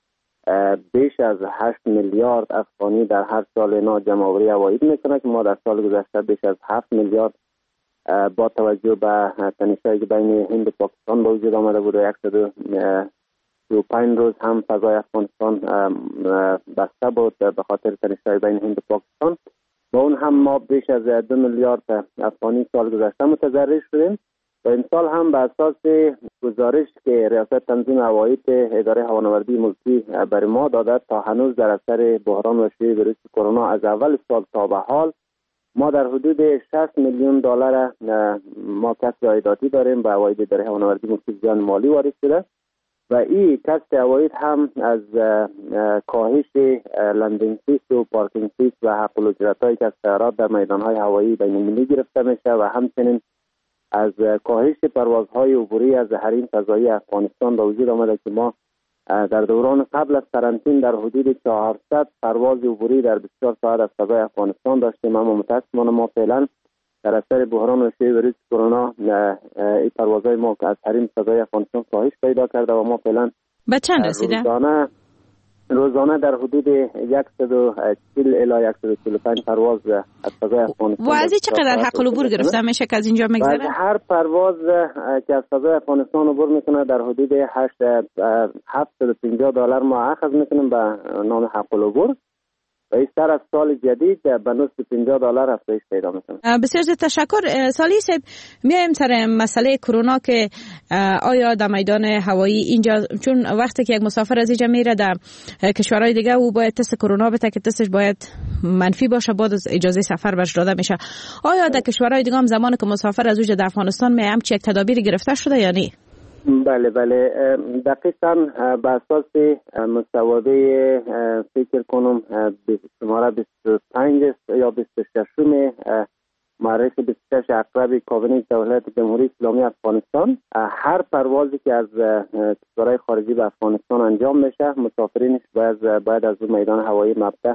بیش از 8 میلیارد افغانی در هر سال اینا جمع آوری عواید میکنه که ما در سال گذشته بیش از 7 میلیارد با توجه به تنش‌هایی که بین هند و پاکستان به وجود آمده بود و 135 روز هم فضای افغانستان بسته بود به خاطر تنش‌های بین هند و پاکستان. با اون هم ما بیش از 2 میلیارد افغانی سال گذشته متضرر شدیم و این سال هم به اساس گزارش که ریاست تنظیم عواید اداره هوانوردی ملکی بر ما داده تا هنوز در اثر بحران و شیوع ویروس کرونا از اول سال تا به حال ما در حدود 60 میلیون دلار ما کسب عایداتی داریم به عواید اداره هوانوردی ملکی زیان مالی وارد شده و این کسب عواید هم از کاهش لندینگ فیس و پارکینگ فیس و حق الاجرت‌هایی که از سیارات در میدان‌های هوایی بین‌المللی گرفته میشه و همچنین از کاهش پروازهای عبوری از حریم فضایی افغانستان به وجود آمده که ما در دوران قبل از قرنطینه در حدود 400 پرواز عبوری در 24 ساعت از فضای افغانستان داشتیم، اما متأسفانه ما فعلا در اثر بحران و شیوع ویروس کرونا این پروازهای ما از حریم فضای افغانستان کاهش پیدا کرده و ما فعلا به چند رسیده؟ روزانه در حدود 140 الی 145 پرواز از فضای افغانستان. و از چقدر حق العبور گرفته میشه که از اینجا میگذره؟ هر پرواز که از فضای افغانستان عبور میکنه در حدود 750 دلار ما اخذ میکنیم به نام حق العبور و این سر از سال جدید به نصف 50 دلار افزایش پیدا میکنه. بسیار زیاد تشکر. صالح صاحب، میایم سر مسئله کرونا که آیا در میدان هوایی اینجا چون وقتی که یک مسافر از اینجا میره در کشورهای دیگه او باید تست کرونا بده که تستش باید منفی باشه بعد از اجازه سفر بهش داده میشه، آیا در کشورهای دیگه هم زمانی که مسافر از اونجا در افغانستان میاد همچین یک تدابیری گرفته شده یا نه؟ بله دقیقاً به اساس مصوبه فکر کنم شماره 25 یا 26 معرف 26 اقرب کابینه دولت جمهوری اسلامی افغانستان هر پروازی که از کشورهای خارجی به افغانستان انجام میشه مسافرینش باید از میدان هوایی مبدا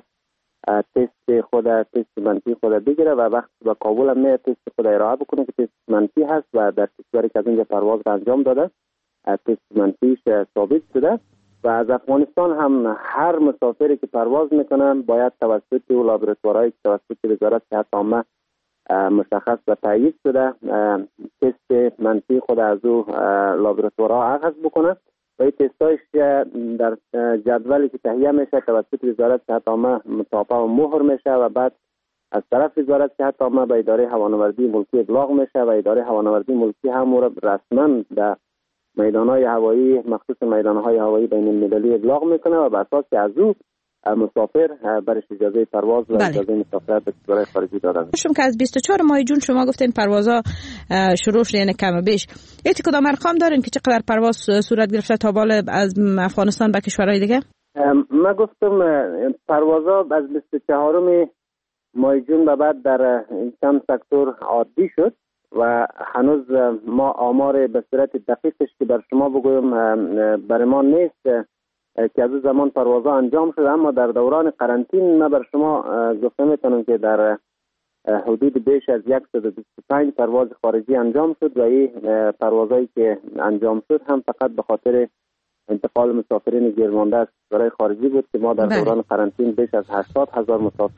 تست منفی خود بگیره و وقتی به کابل هم میاد تست خود ارائه بکنه که تست منفی هست و در کشوری که از اینجا پرواز انجام داده تست منفیش ثابت شده و از افغانستان هم هر مسافری که پرواز میکنه باید توسط لابراتوارهایی که توسط وزارت صحت عامه مشخص و تایید شده تست منفی خود از او لابراتوارها اخذ بکنه و این تستایش در جدولی که تهیه میشه توسط وزارت صحت عامه مطابق و مهر میشه و بعد از طرف وزارت صحت عامه به اداره هوانوردی ملکی ابلاغ میشه و اداره هوانوردی ملکی هم رسما در میدانهای هوایی مخصوص میدانهای هوایی بین المللی ابلاغ میکنه و بر اساس از او مسافر برش اجازه پرواز و اجازه مسافرت به کشورهای خارجی دادن. شما که از 24 ماه جون شما گفتین پروازها شروع شده یعنی کم و بیش کدام ارقام دارین که چقدر پرواز صورت گرفته تا بالا از افغانستان به کشورهای دیگه؟ من گفتم پروازها از 24 ماه جون به بعد در این چند سکتور عادی شد و هنوز ما آمار به صورت دقیقش که بر شما بگویم برای ما نیست که از زمان پروازها انجام شده، اما در دوران قرنطینه من بر شما گفته میتونم که در حدود بیش از 125 پرواز خارجی انجام شد و این پروازهایی که انجام شد هم فقط به خاطر انتقال مسافرین گیرمانده از کشورهای خارجی بود که ما در دوران قرنطینه بیش از 80,000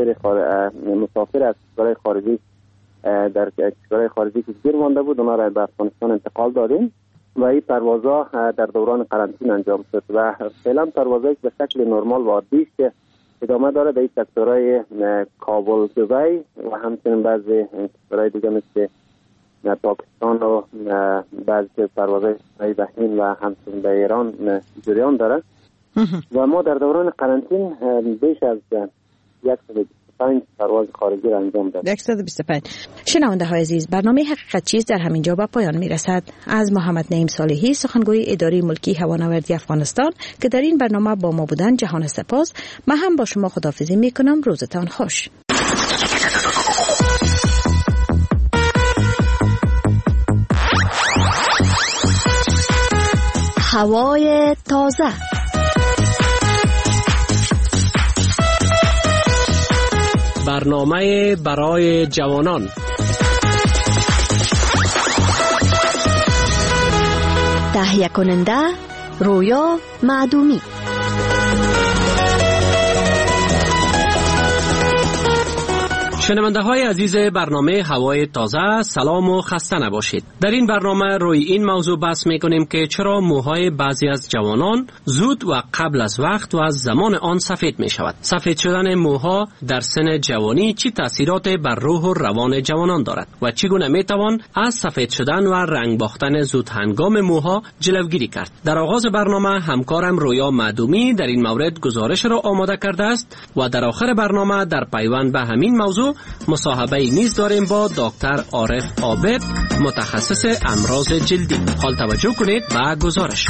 مسافر از کشورهای خارجی در کشورهای خارجی که گیر مانده بود اونا را به افغانستان انتقال دادیم و این پروازها در دوران قرنطینه انجام شد و فعلا پروازهایی به شکل نرمال و عادی که ادامه داره در این سکتورهای کابل دبی و همچنین بعضی کشورهای دیگه مثل پاکستان و بعضی پروازهای به هند و همچنین به ایران جریان داره و ما در دوران قرنطینه بیش از 125 پرواز خارجی را انجام داد. 125. شنونده های عزیز، برنامه حقیقت چیست در همینجا به پایان میرسد. از محمد نعیم صالحی، سخنگوی اداره ملکی هوانوردی افغانستان که در این برنامه با ما بودن جهان سپاس. من هم با شما خداحافظی میکنم. روزتان خوش. هوای تازه. برنامه برای جوانان. تهیه کننده رویا معدومی. شنونده های عزیز برنامه هوای تازه، سلام و خسته نباشید. در این برنامه روی این موضوع بحث میکنیم که چرا موهای بعضی از جوانان زود و قبل از وقت و از زمان آن سفید می شود. سفید شدن موها در سن جوانی چه تاثیرات بر روح و روان جوانان دارد و چگونه می توان از سفید شدن و رنگ باختن زود هنگام موها جلوگیری کرد؟ در آغاز برنامه همکارم رویا معدومی در این مورد گزارش را آماده کرده است و در آخر برنامه در پیوند به همین موضوع مصاحبه نیز داریم با دکتر عارف عابد، متخصص امراض جلدی. حال توجه کنید به گزارش.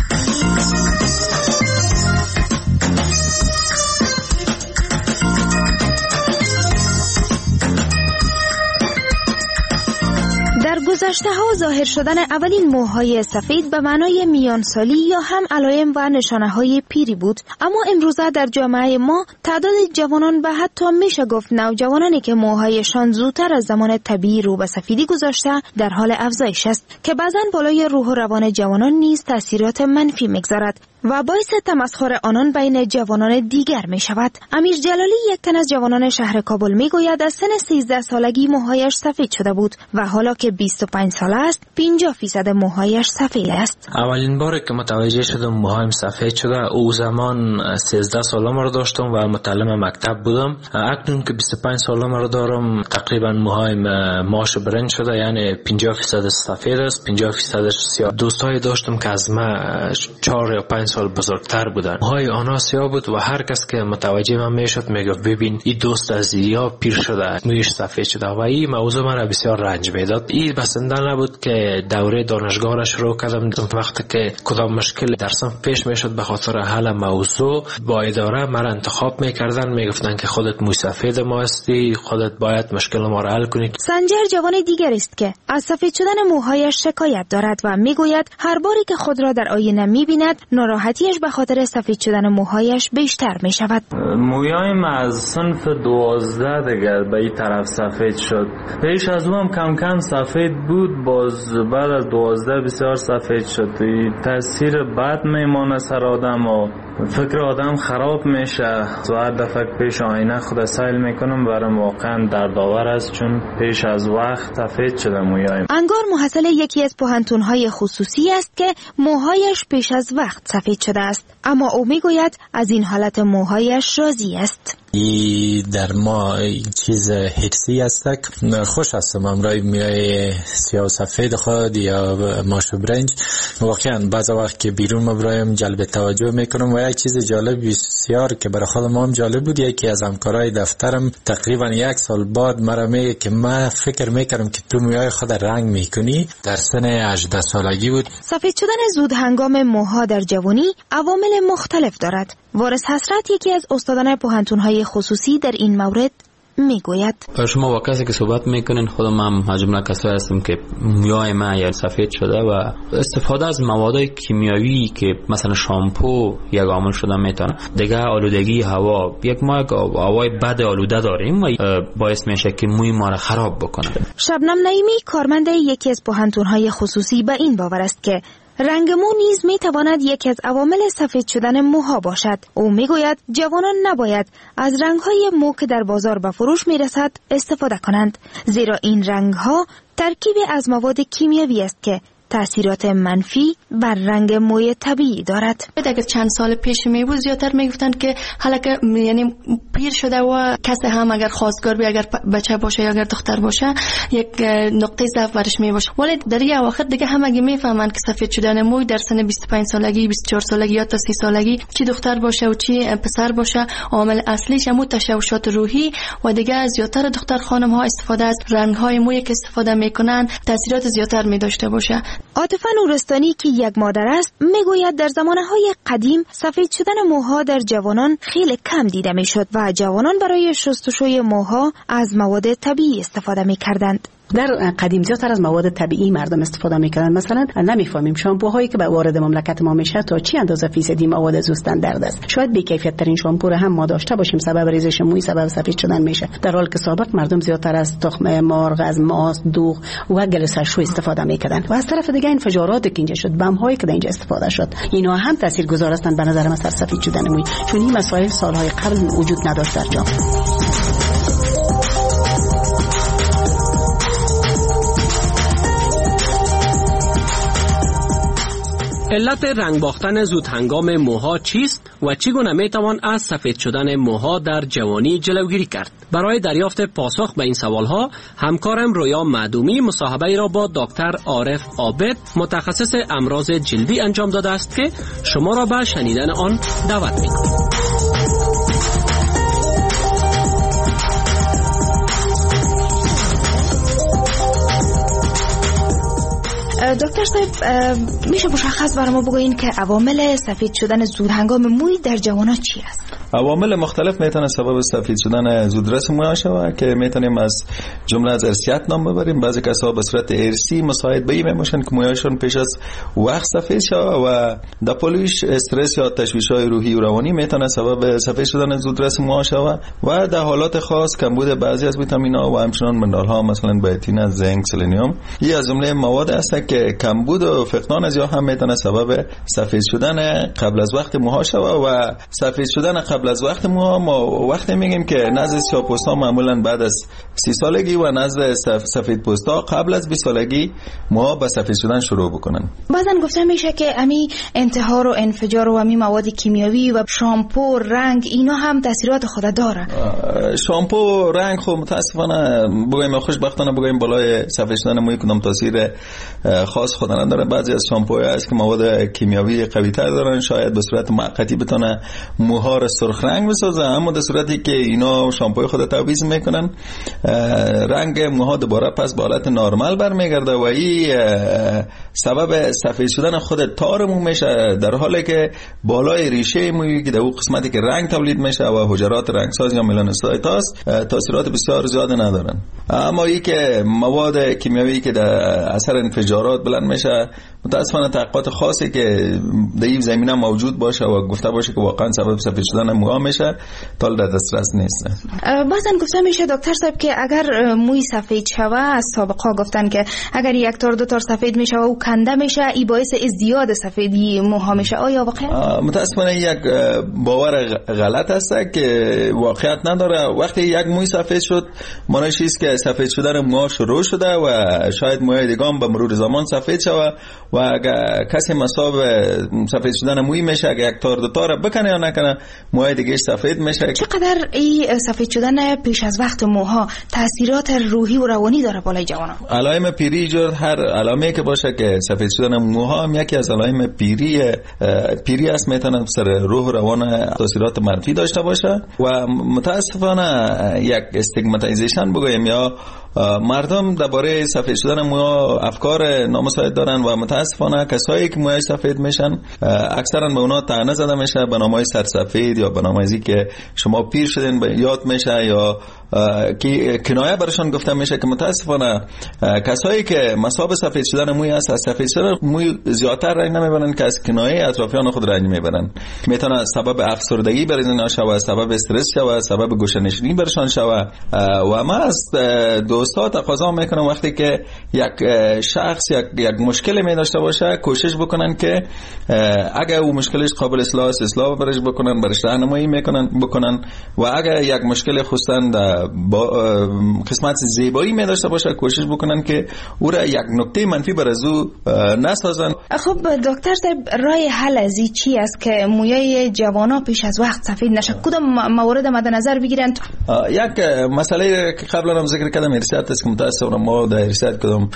در گذشته ها ظاهر شدن اولین موهای سفید به معنای میانسالی یا هم علائم و نشانه های پیری بود، اما امروزه در جامعه ما تعداد جوانان و حتی میشه گفت نوجوانانی که موهایشان زودتر از زمان طبیعی رو به سفیدی گذاشته در حال افزایش است که بعضاً بالای روح و روان جوانان نیز تاثیرات منفی میگذارد و باعث تمسخر آنان بین جوانان دیگر می شود. امیر جلالی، یک تن از جوانان شهر کابل، می گوید از سن 13 سالگی موهایش سفید شده بود و حالا که 25 ساله است 50% موهایش سفید است. اولین بار که متوجه شدم موهایم سفید شده او زمان 13 سالم را داشتم و متعلم مکتب بودم. اکنون که 25 سالم را دارم تقریبا موهایم ماش برنج شده، یعنی 50% سفید است، 50% سیاه. دوستایی داشتم که از ما 4 یا 5 سال بزرگتر بودن. موهای آنها سیاه بود و هر کس که متوجه من میشد میگفت ببین این دوست از یا پیر شده، مویش سفید شده و این موضوع من بسیار رنج میداد. این بسنده نبود که دوره دانشگاه را شروع کردم. وقتی که کدام مشکل درسم پیش میشد به خاطر حل موضوع با اداره مرا انتخاب میکردن، میگفتن که خودت موی سفید ما هستی، خودت باید مشکل ما را حل کنی. سنجر جوان دیگر است که از سفید شدن موهایش شکایت دارد و میگوید هر باری که خود را در آینه میبیند ناراحتیش به خاطر سفید شدن موهایش بیشتر می شود. موهایم از صنف 12 دیگر به این طرف سفید شد. پیش از اون کم کم سفید بود، باز بعد از 12 بسیار سفید شد. تاثیر بد میمانه سر آدم و فکر آدم خراب میشه و هر دفعه پیش آینه خود سیل میکنم برام واقعا دردآور است، چون پیش از وقت سفید شده موهایم. انگار محصل یکی از پوهنتون‌های خصوصی است که موهایش پیش از وقت سفید شده است، اما او میگوید از این حالت موهایش راضی است. در ما چیز حسی است. خوش هستم امرای میای سیاه و سفید خود یا ماش و برنج. واقعا بعض وقت که بیرون مبرایم جلب توجه میکنم و یک چیز جالب بسیار که برای خود ما هم جالب بود، یکی از همکارای دفترم تقریبا 1 سال بعد مرا میگه که من فکر میکردم که تو موهای خود رنگ میکنی. در سن 18 سالگی بود. سفید شدن زود هنگام موها در جوانی عوامل مختلف دارد. وارث حسرت، یکی از استادان پوهنتون‌های خصوصی، در این مورد میگوید شما با کسی که صحبت میکنین، خودم هم از جمله کسایی هستم که موهای من یا سفید شده و استفاده از مواد کیمیایی که مثلا شامپو یک عامل شده میتونه. دیگه آلودگی هوا، یک ما هوای بد آلوده داریم و باعث میشه که موی ما را خراب بکنه. شبنم نعیمی، کارمند یکی از پوهنتون‌های خصوصی، به این باور است که رنگ مو نیز می تواند یکی از عوامل سفید شدن موها باشد. او می گوید جوانان نباید از رنگ‌های مو که در بازار به فروش می رسد استفاده کنند، زیرا این رنگ‌ها ترکیبی از مواد کیمیایی است که تأثیرات منفی بر رنگ موی طبیعی دارد. اگر چند سال پیش می بود زیادتر می گفتند که حالا که یعنی پیر شده و کسی هم اگر خواستگار بی، اگر بچه باشه یا اگر دختر باشه، یک نقطه ضعف برش می باشه. ولی در این اواخر دیگه همگی میفهمند که سفید شدن موی در سن 25 سالگی، 24 سالگی یا تا 30 سالگی، چی دختر باشه و چی پسر باشه، عامل اصلیش همون تشوشات روحی و دیگه زیادتر دختر خانم ها استفاده از رنگ های موی که استفاده میکنن تاثیرات زیادتر می داشته باشه. عاطفه نورستانی که یک مادر است میگوید در زمانهای قدیم سفید شدن موها در جوانان خیلی کم دیده میشد و جوانان برای شستشوی موها از مواد طبیعی استفاده میکردند. در قدیم زیادتر از مواد طبیعی مردم استفاده میکردن. مثلا نمیفهمیم شامپوهایی که به وارد مملکت ما میشه تا چی اندازه فیصدی مواد زوستندرد است. شاید بی کیفیت ترین شامپو هم ما داشته باشیم، سبب ریزش موی، سبب سفید شدن میشه، در حالی که سابق مردم زیادتر از تخم مرغ، از ماست، دوغ و گلوسرشو استفاده میکردن. و از طرف دیگه انفجارات که اینجا شد، بمب‌هایی که اینجا استفاده شد، اینا هم تاثیرگذار هستند به نظر من سر سفید شدن موی، چون این مسائل سالهای قبل وجود نداشت در جامعه. علت رنگ باختن زود هنگام موها چیست و چگونه میتوان از سفید شدن موها در جوانی جلوگیری کرد؟ برای دریافت پاسخ به این سوالها همکارم رویا معدومی مصاحبه را با دکتر عارف عابد متخصص امراض جلدی انجام داده است که شما را به شنیدن آن دعوت می‌کنم. دکتر صاحب میشه مشخص برای ما بگوین که عوامل سفید شدن زود هنگام موی در جوانان چی است؟ عوامل مختلف میتونه سبب سفید شدن زودرس موها شود که میتونیم از جمله از ارثیات نام ببریم. بعضی کسا به صورت ارثی مساعد به این میشن که موهاشون پیش از وقت سفید شود و دپولوش استرس یا تشویش‌های روحی و روانی میتونه سبب سفید شدن زودرس موها شود و در حالات خاص کمبود بعضی از ویتامین‌ها و همچنین منرال‌ها مثلا بیوتین، زنک، سلنیوم این از جمله مواد است که کمبود و فقدان از هم میتونه سبب سفید شدن قبل از وقت موها شود و سفید شدن قبل از وقت موها ما وقتی میگیم که نزد سیاه‌پوستا معمولا بعد از 30 سالگی و نزد سفیدپوستا قبل از 20 سالگی موها به سفید شدن شروع بکنن. بعضن گفته میشه که امی انتحار و انفجار و امی مواد کیمیایی و شامپو رنگ اینا هم تاثیرات خود داره. شامپو رنگ خب متاسفانه بگویم خوشبختانه بگویم بالای سفید شدن موی کدام تاثیر خاص خود نداره. بعضی از شامپوها هست که مواد کیمیایی قوی تر دارن، شاید به صورت موقتی بتونه موها را سرخ رنگ بسازه، اما در صورتی که اینا شامپوی خود تعویض میکنن رنگ موها دوباره پس به حالت نرمال برمیگرده و این سبب سفید شدن خود تار مو میشه، در حالی که بالای ریشه موی که در اون قسمتی که رنگ تولید میشه و حجرات رنگساز یا ملانوسایت هست تاثیرات بسیار زیاد ندارن. اما این که مواد کیمیایی که در اثر انفجارات بلند میشه متاسفانه تحقیقات خاصی که در این زمینه موجود باشه و گفته باشه که واقعا سبب سفید شدن موها میشه تا در دسترس نیست. بعضن گفته میشه دکتر صاحب که اگر موی سفید شوه، از سابقا گفتن که اگر یک تار دو تار سفید میشه و کنده میشه این باعث ازدیاد سفیدی موها میشه. آیا واقعا؟ متاسفانه یک باور غلط است که واقعیت نداره. وقتی یک موی سفید شد معنیش است که سفید شدن موها شروع شده و شاید موهای دیگه هم به مرور زمان سفید شوه و اگر کسی مساب سفید شدن موی میشه اگر یک تار دو تار بکنه یا نکنه موهای دیگه سفید میشه. چقدر این سفید شدن پیش از وقت موها تاثیرات روحی و روانی داره بالای جوانان؟ علائم پیری جور هر علامه که باشه که سفید شدن موها هم یکی از علائم پیری است، میتونه سر روح و روان تاثیرات منفی داشته باشه و متاسفانه یک استیگماتایزیشن بگویم یا مردم درباره سفید شدن موها افکار نامساعد دارن و متاسفانه کسایی که موهای سفید میشن اکثرا به اونا طعنه زده میشه به نامای سرسفید یا به نامایی که شما پیر شدین به یاد میشه یا که کنایه برشان گفته میشه که متاسفانه کسایی که مصاب سفید شدن موی است از سفید شدن موی زیادتر رنگ نمیبرن که از کنایه اطرافیان خود رنگ میبرن. میتونه سبب افسردگی برشان شوه، سبب استرس شوه، سبب گوشه‌نشینی برشان شوه و ما از دوستا تقاضا میکنم وقتی که یک شخص یک مشکلی می داشته باشه کوشش بکنن که اگر او مشکلش قابل اصلاح برش بکنن، برش راهنمایی بکنن و اگر یک مشکل خصوصا با قسمت زیبایی می داشته باشه کوشش بکنن که او را یک نکته منفی بر از او نسازن. خب دکتر صاحب راه حل از این چی است که مویای جوانا پیش از وقت سفید نشه؟ کدام موارد مد نظر بگیرن؟ یک مسئله که قبلا هم ذکر کردم ارثیات است که متاسفانه ما در ارثیات کدام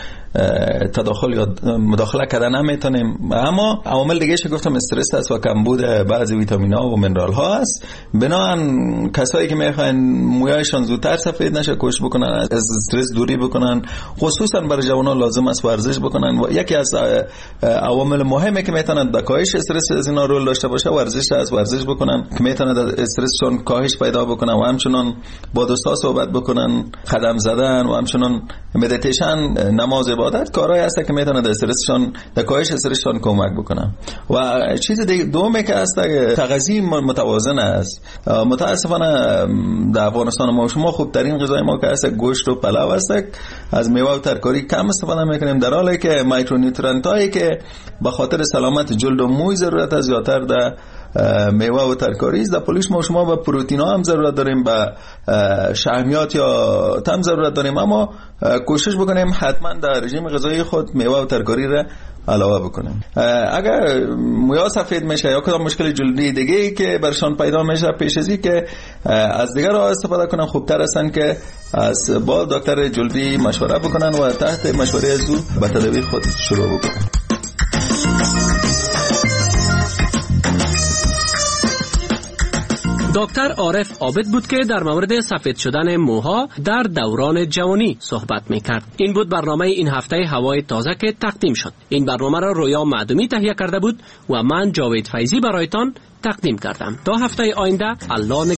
تداخل یا مداخله کردن نمیتونیم، اما عوامل دیگه که گفتم استرس است و کمبود بعضی ویتامین‌ها و منرال ها است. بنابراین کسایی که میخواین مویایشان زودتر سفید نشه کوشش بکنن از استرس دوری بکنن، خصوصا برای جوانان لازم است ورزش بکنن و یکی از عوامل مهمی که میتونن در کاهش استرس از اینا رول داشته باشه ورزش بکنن که میتونه در استرسشون کاهش پیدا بکنن و همچنان با دوستا صحبت بکنن، قدم زدن و همچنان مدیتیشن، نماز، عبادت کارهایی هست که میتونه در استرسشون در کاهش استرسشون کمک بکنن. و چیز دومی که هست تغذیه متوازن است. متاسفانه در افغانستان ما شما خوب ترین غذای ما که هست گوشت و پلو است، از میوه و ترکاری کم استفاده میکنیم در حالی که مایکرونیوترنت هایی که به خاطر سلامت جلد و موی ضرورت است زیادتر در میوه و ترکاری است. در پولیش ما شما به پروتئین ها هم ضرورت داریم، به شحمیات یا تم ضرورت داریم، اما کوشش بکنیم حتما در رژیم غذایی خود میوه و ترکاری را علاوه بکنیم. اگر مویا سفید میشه یا کدام مشکل جلدی دیگه ای که برشان پیدا میشه، پیش ازی که از دیگر راه استفاده کنن خوبتر هستن که از با دکتر جلدی مشوره بکنن و تحت مشوره از او به تداوی خود شروع بکنن. دکتر عارف عابد بود که در مورد سفید شدن موها در دوران جوانی صحبت میکرد. این بود برنامه این هفته هوای تازه که تقدیم شد. این برنامه را رویا معدومی تهیه کرده بود و من جاوید فیضی برایتان تقدیم کردم. تا هفته آینده الله